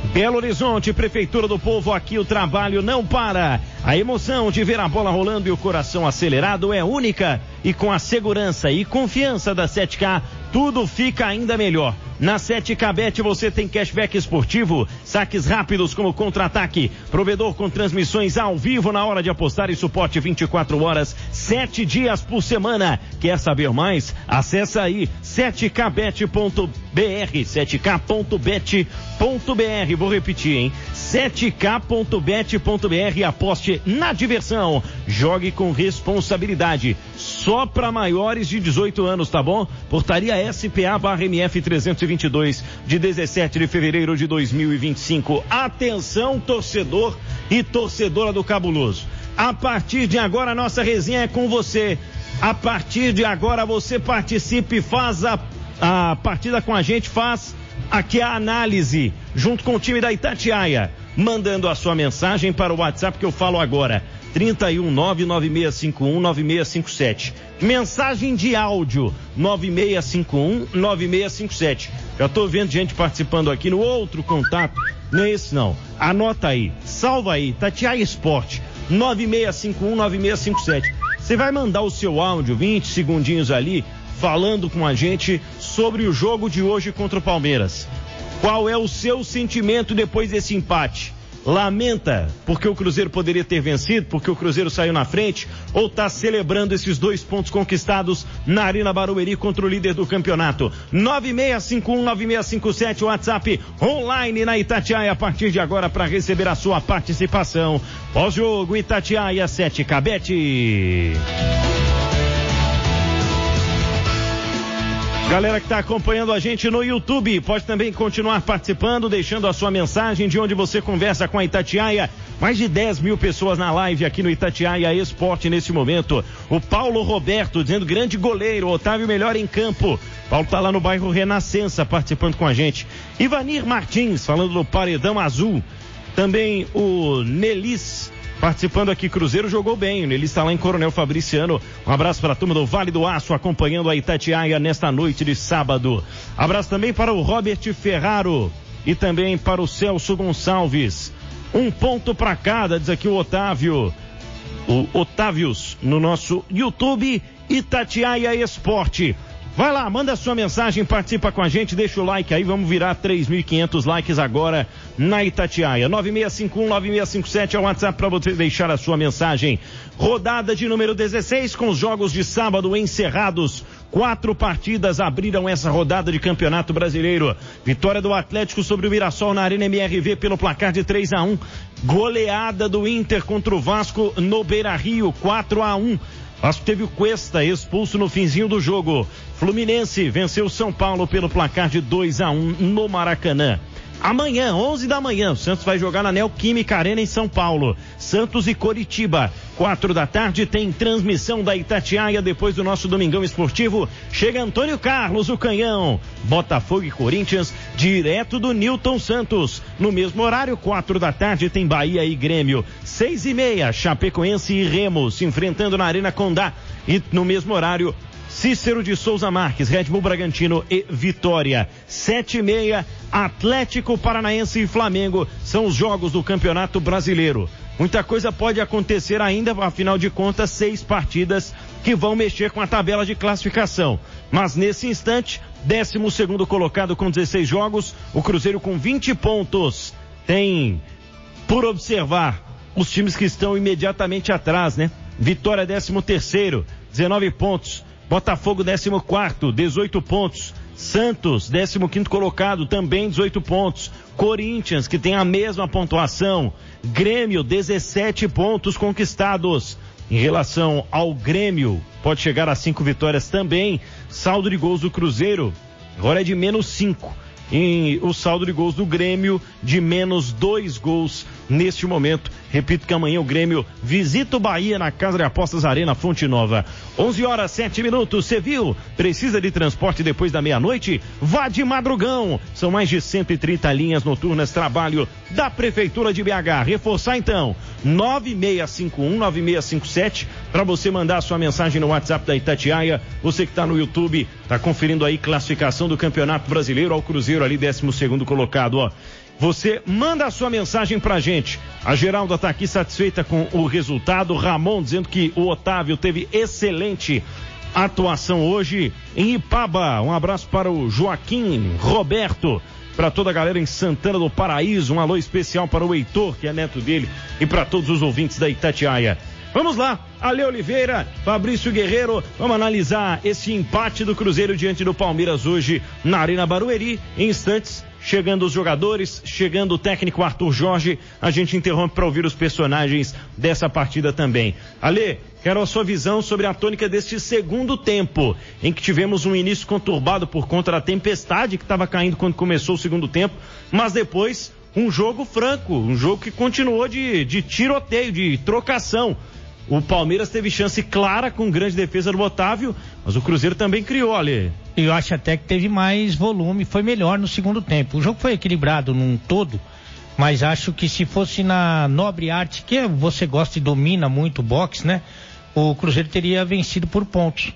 Belo Horizonte, Prefeitura do Povo, aqui o trabalho não para. A emoção de ver a bola rolando e o coração acelerado é única. E com a segurança e confiança da sete K, tudo fica ainda melhor. Na sete K Bet você tem cashback esportivo, saques rápidos como contra-ataque, provedor com transmissões ao vivo na hora de apostar e suporte vinte e quatro horas, sete dias por semana. Quer saber mais? Acesse aí sete K bet ponto B R, sete K ponto bet ponto B R. Vou repetir, hein? sete K ponto bet ponto B R. Aposte na diversão. Jogue com responsabilidade. Só para maiores de dezoito anos, tá bom? Portaria S P A barra M F trezentos e vinte e dois de dezessete de fevereiro de dois mil e vinte e cinco. Atenção, torcedor e torcedora do Cabuloso. A partir de agora a nossa resenha é com você. A partir de agora você participe, faz a, a partida com a gente, faz aqui a análise junto com o time da Itatiaia, mandando a sua mensagem para o WhatsApp que eu falo agora, trinta e um, nove nove seis cinco um, nove seis cinco sete. Mensagem de áudio, nove seis cinco um, nove seis cinco sete. Já tô vendo gente participando aqui no outro contato, não é esse não. Anota aí, salva aí, Itatiaia Esporte, nove seis cinco um, nove seis cinco sete. Você vai mandar o seu áudio, vinte segundinhos ali, falando com a gente sobre o jogo de hoje contra o Palmeiras. Qual é o seu sentimento depois desse empate? Lamenta porque o Cruzeiro poderia ter vencido, porque o Cruzeiro saiu na frente, ou está celebrando esses dois pontos conquistados na Arena Barueri contra o líder do campeonato? nove seis cinco um, nove seis cinco sete, WhatsApp online na Itatiaia a partir de agora para receber a sua participação. Pós-jogo, Itatiaia sete K Bet. Galera que está acompanhando a gente no YouTube, pode também continuar participando, deixando a sua mensagem de onde você conversa com a Itatiaia. Mais de dez mil pessoas na live aqui no Itatiaia Esporte nesse momento. O Paulo Roberto dizendo grande goleiro, Otávio melhor em campo. Paulo tá lá no bairro Renascença participando com a gente. Ivanir Martins falando do Paredão Azul. Também o Nelis participando aqui, Cruzeiro jogou bem, ele está lá em Coronel Fabriciano. Um abraço para a turma do Vale do Aço, acompanhando a Itatiaia nesta noite de sábado. Abraço também para o Robert Ferraro e também para o Celso Gonçalves. Um ponto para cada, diz aqui o Otávio. O Otávios no nosso YouTube, Itatiaia Esporte. Vai lá, manda sua mensagem, participa com a gente, deixa o like aí, vamos virar três mil e quinhentos likes agora na Itatiaia. nove seis cinco um, nove seis cinco sete é o WhatsApp para você deixar a sua mensagem. Rodada de número dezesseis com os jogos de sábado encerrados. Quatro partidas abriram essa rodada de Campeonato Brasileiro. Vitória do Atlético sobre o Mirassol na Arena M R V pelo placar de três a um. Goleada do Inter contra o Vasco no Beira-Rio, quatro a um. Vasco teve o Cuesta expulso no finzinho do jogo. Fluminense venceu São Paulo pelo placar de dois a um no Maracanã. Amanhã, onze da manhã, o Santos vai jogar na Neoquímica Arena em São Paulo. Santos e Coritiba. Quatro da tarde tem transmissão da Itatiaia depois do nosso Domingão Esportivo. Chega Antônio Carlos, o canhão. Botafogo e Corinthians, direto do Newton Santos. No mesmo horário, quatro da tarde tem Bahia e Grêmio. Seis e meia, Chapecoense e Remo se enfrentando na Arena Condá. E no mesmo horário, Cícero de Souza Marques, Red Bull Bragantino e Vitória. Sete e meia, Atlético Paranaense e Flamengo são os jogos do Campeonato Brasileiro. Muita coisa pode acontecer ainda, afinal de contas, seis partidas que vão mexer com a tabela de classificação. Mas nesse instante, décimo segundo colocado com dezesseis jogos, o Cruzeiro com vinte pontos. Tem, por observar, os times que estão imediatamente atrás, né? Vitória décimo terceiro, dezenove pontos. Botafogo décimo quarto, dezoito pontos. Santos, décimo quinto colocado, também dezoito pontos. Corinthians, que tem a mesma pontuação. Grêmio, dezessete pontos conquistados. Em relação ao Grêmio, pode chegar a cinco vitórias também. Saldo de gols do Cruzeiro agora é de menos cinco. E o saldo de gols do Grêmio de menos dois gols neste momento. Repito que amanhã o Grêmio visita o Bahia na Casa de Apostas Arena Fonte Nova. onze horas, sete minutos. Você viu? Precisa de transporte depois da meia-noite? Vá de madrugão. São mais de cento e trinta linhas noturnas, trabalho da Prefeitura de B H. Reforçar então, nove seis cinco um, nove seis cinco sete, para você mandar a sua mensagem no WhatsApp da Itatiaia. Você que está no YouTube, está conferindo aí classificação do Campeonato Brasileiro, ao Cruzeiro ali, décimo segundo colocado, ó. você manda a sua mensagem pra gente. A Geralda tá aqui satisfeita com o resultado. Ramon dizendo que o Otávio teve excelente atuação hoje em Ipaba. Um abraço para o Joaquim Roberto, para toda a galera em Santana do Paraíso. Um alô especial para o Heitor, que é neto dele, e para todos os ouvintes da Itatiaia. Vamos lá, Ale Oliveira, Fabrício Guerreiro, vamos analisar esse empate do Cruzeiro diante do Palmeiras hoje na Arena Barueri. Em instantes, chegando os jogadores, chegando o técnico Arthur Jorge, a gente interrompe para ouvir os personagens dessa partida também. Ale, quero a sua visão sobre a tônica deste segundo tempo, em que tivemos um início conturbado por conta da tempestade que estava caindo quando começou o segundo tempo, mas depois um jogo franco, um jogo que continuou de, de tiroteio, de trocação. O Palmeiras teve chance clara com grande defesa do Otávio, mas o Cruzeiro também criou, ali. Eu acho até que teve mais volume, foi melhor no segundo tempo. O jogo foi equilibrado num todo, mas acho que se fosse na nobre arte, que você gosta e domina muito o boxe, né? O Cruzeiro teria vencido por pontos.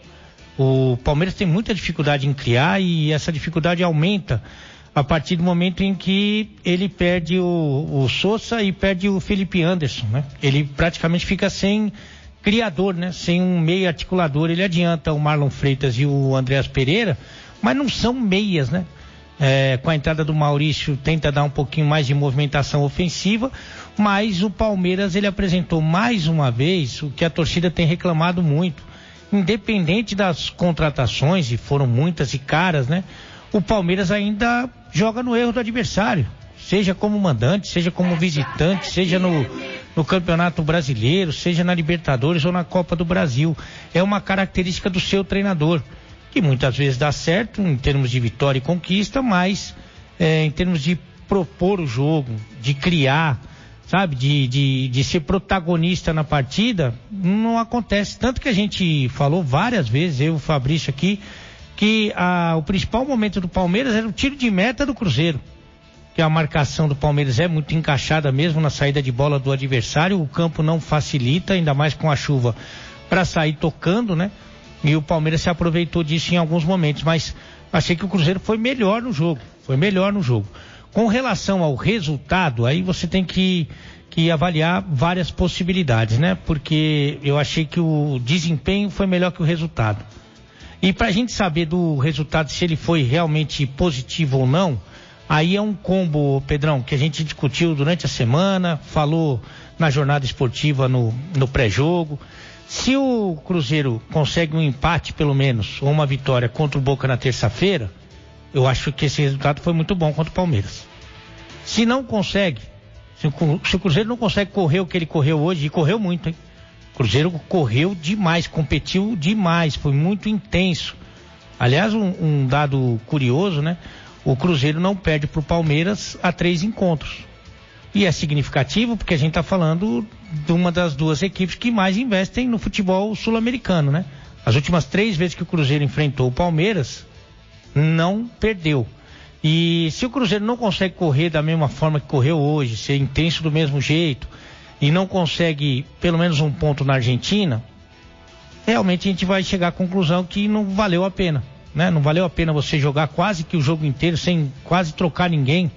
O Palmeiras tem muita dificuldade em criar e essa dificuldade aumenta a partir do momento em que ele perde o, o Sousa e perde o Felipe Anderson, né? Ele praticamente fica sem criador, né? Sem um meio articulador. Ele adianta o Marlon Freitas e o Andreas Pereira, mas não são meias, né? É, com a entrada do Maurício tenta dar um pouquinho mais de movimentação ofensiva, mas o Palmeiras ele apresentou mais uma vez o que a torcida tem reclamado muito, independente das contratações, e foram muitas e caras, né? O Palmeiras ainda joga no erro do adversário, seja como mandante, seja como visitante, seja no, no Campeonato Brasileiro, seja na Libertadores ou na Copa do Brasil. É uma característica do seu treinador, que muitas vezes dá certo em termos de vitória e conquista, mas é, em termos de propor o jogo, de criar, sabe, de, de, de ser protagonista na partida, não acontece. Tanto que a gente falou várias vezes, eu e o Fabrício aqui, que a, o principal momento do Palmeiras era o tiro de meta do Cruzeiro, que a marcação do Palmeiras é muito encaixada mesmo na saída de bola do adversário, o campo não facilita, ainda mais com a chuva, para sair tocando, né? E o Palmeiras se aproveitou disso em alguns momentos, mas achei que o Cruzeiro foi melhor no jogo, foi melhor no jogo. Com relação ao resultado, aí você tem que, que avaliar várias possibilidades, né? Porque eu achei que o desempenho foi melhor que o resultado. E pra gente saber do resultado, se ele foi realmente positivo ou não, aí é um combo, Pedrão, que a gente discutiu durante a semana, falou na jornada esportiva no, no pré-jogo. Se o Cruzeiro consegue um empate, pelo menos, ou uma vitória contra o Boca na terça-feira, eu acho que esse resultado foi muito bom contra o Palmeiras. Se não consegue, se o, se o Cruzeiro não consegue correr o que ele correu hoje, e correu muito, hein? O Cruzeiro correu demais, competiu demais, foi muito intenso. Aliás, um, um dado curioso, né? O Cruzeiro não perde para o Palmeiras há três encontros. E é significativo porque a gente está falando de uma das duas equipes que mais investem no futebol sul-americano, né? As últimas três vezes que o Cruzeiro enfrentou o Palmeiras, não perdeu. E se o Cruzeiro não consegue correr da mesma forma que correu hoje, ser intenso do mesmo jeito, e não consegue pelo menos um ponto na Argentina, realmente a gente vai chegar à conclusão que não valeu a pena, né? Não valeu a pena você jogar quase que o jogo inteiro sem quase trocar ninguém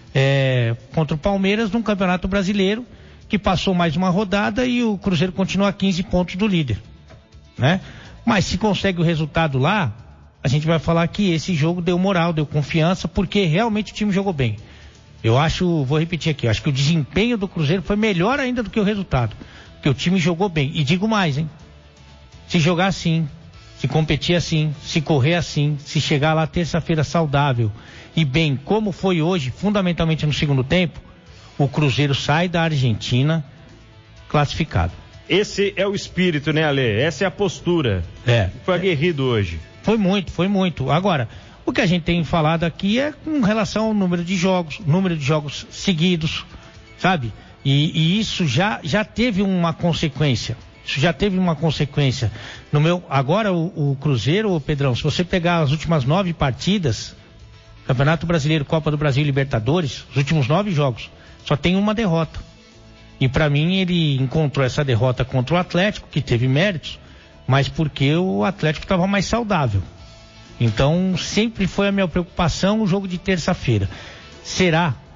é, contra o Palmeiras num Campeonato Brasileiro que passou mais uma rodada e o Cruzeiro continua a quinze pontos do líder, né? Mas se consegue o resultado lá, a gente vai falar que esse jogo deu moral, deu confiança, porque realmente o time jogou bem. Eu acho, vou repetir aqui, eu acho que o desempenho do Cruzeiro foi melhor ainda do que o resultado, porque o time jogou bem. E digo mais, hein? Se jogar assim, se competir assim, se correr assim, se chegar lá terça-feira saudável e bem, como foi hoje, fundamentalmente no segundo tempo, o Cruzeiro sai da Argentina classificado. Esse é o espírito, né, Ale? Essa é a postura. É. Foi aguerrido hoje. Foi muito, foi muito. Agora, o que a gente tem falado aqui é com relação ao número de jogos, número de jogos seguidos, sabe? E, e isso já, já teve uma consequência. Isso já teve uma consequência. No meu, agora o, o Cruzeiro, Pedrão, se você pegar as últimas nove partidas, Campeonato Brasileiro, Copa do Brasil e Libertadores, os últimos nove jogos, só tem uma derrota. E para mim ele encontrou essa derrota contra o Atlético, que teve méritos, mas porque o Atlético estava mais saudável. Então sempre foi a minha preocupação o jogo de terça-feira. Será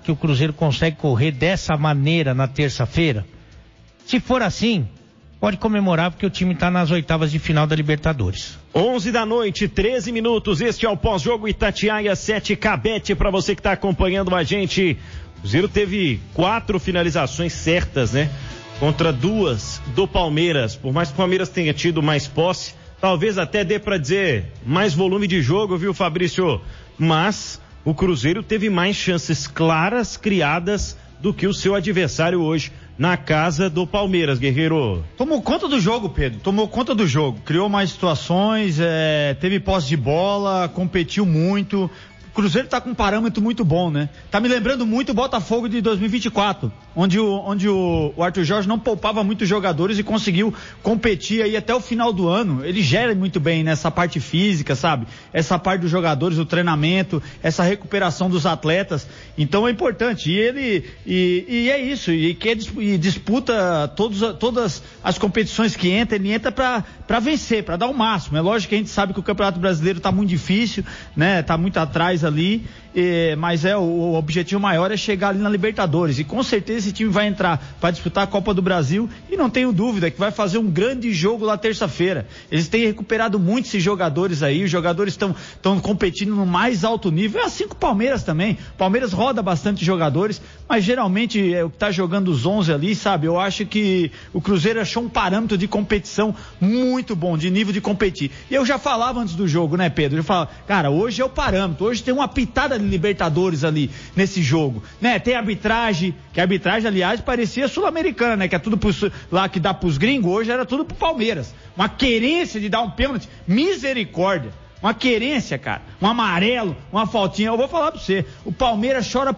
que o Cruzeiro consegue correr dessa maneira na terça-feira? Se for assim, pode comemorar porque o time está nas oitavas de final da Libertadores. onze da noite, treze minutos, este é o pós-jogo Itatiaia sete Cabete, para você que está acompanhando a gente. O Cruzeiro teve quatro finalizações certas, né? Contra duas do Palmeiras. Por mais que o Palmeiras tenha tido mais posse, talvez até dê para dizer mais volume de jogo, viu, Fabrício? Mas o Cruzeiro teve mais chances claras criadas do que o seu adversário hoje na casa do Palmeiras, Guerreiro. Tomou conta do jogo, Pedro, tomou conta do jogo, criou mais situações, é, teve posse de bola, competiu muito. O Cruzeiro tá com um parâmetro muito bom, né? Tá me lembrando muito o Botafogo de dois mil e vinte e quatro, onde o, onde o, o Arthur Jorge não poupava muitos jogadores e conseguiu competir aí até o final do ano. Ele gera muito bem nessa parte física, sabe? Essa parte dos jogadores, o treinamento, essa recuperação dos atletas. Então é importante. E ele, e, e é isso, e que e disputa todos, todas as competições que entra, ele entra pra, pra vencer, pra dar o máximo. É lógico que a gente sabe que o Campeonato Brasileiro tá muito difícil, né? Tá muito atrás ali, eh, mas é o, o objetivo maior é chegar ali na Libertadores, e com certeza esse time vai entrar para disputar a Copa do Brasil, e não tenho dúvida que vai fazer um grande jogo lá terça-feira. Eles têm recuperado muito esses jogadores aí, os jogadores estão estão competindo no mais alto nível, é assim com o Palmeiras também. O Palmeiras roda bastante jogadores, mas geralmente é o que tá jogando os onze ali, sabe? Eu acho que o Cruzeiro achou um parâmetro de competição muito bom, de nível de competir. E eu já falava antes do jogo, né, Pedro? Eu falava, cara, hoje é o parâmetro, hoje tem uma pitada de Libertadores ali nesse jogo, né? Tem arbitragem, que a arbitragem, aliás, parecia sul-americana, né? Que é tudo pros, lá que dá pros gringos, hoje era tudo pro Palmeiras. Uma querência de dar um pênalti, misericórdia. Uma querência, cara. Um amarelo, uma faltinha. Eu vou falar pra você, o Palmeiras chora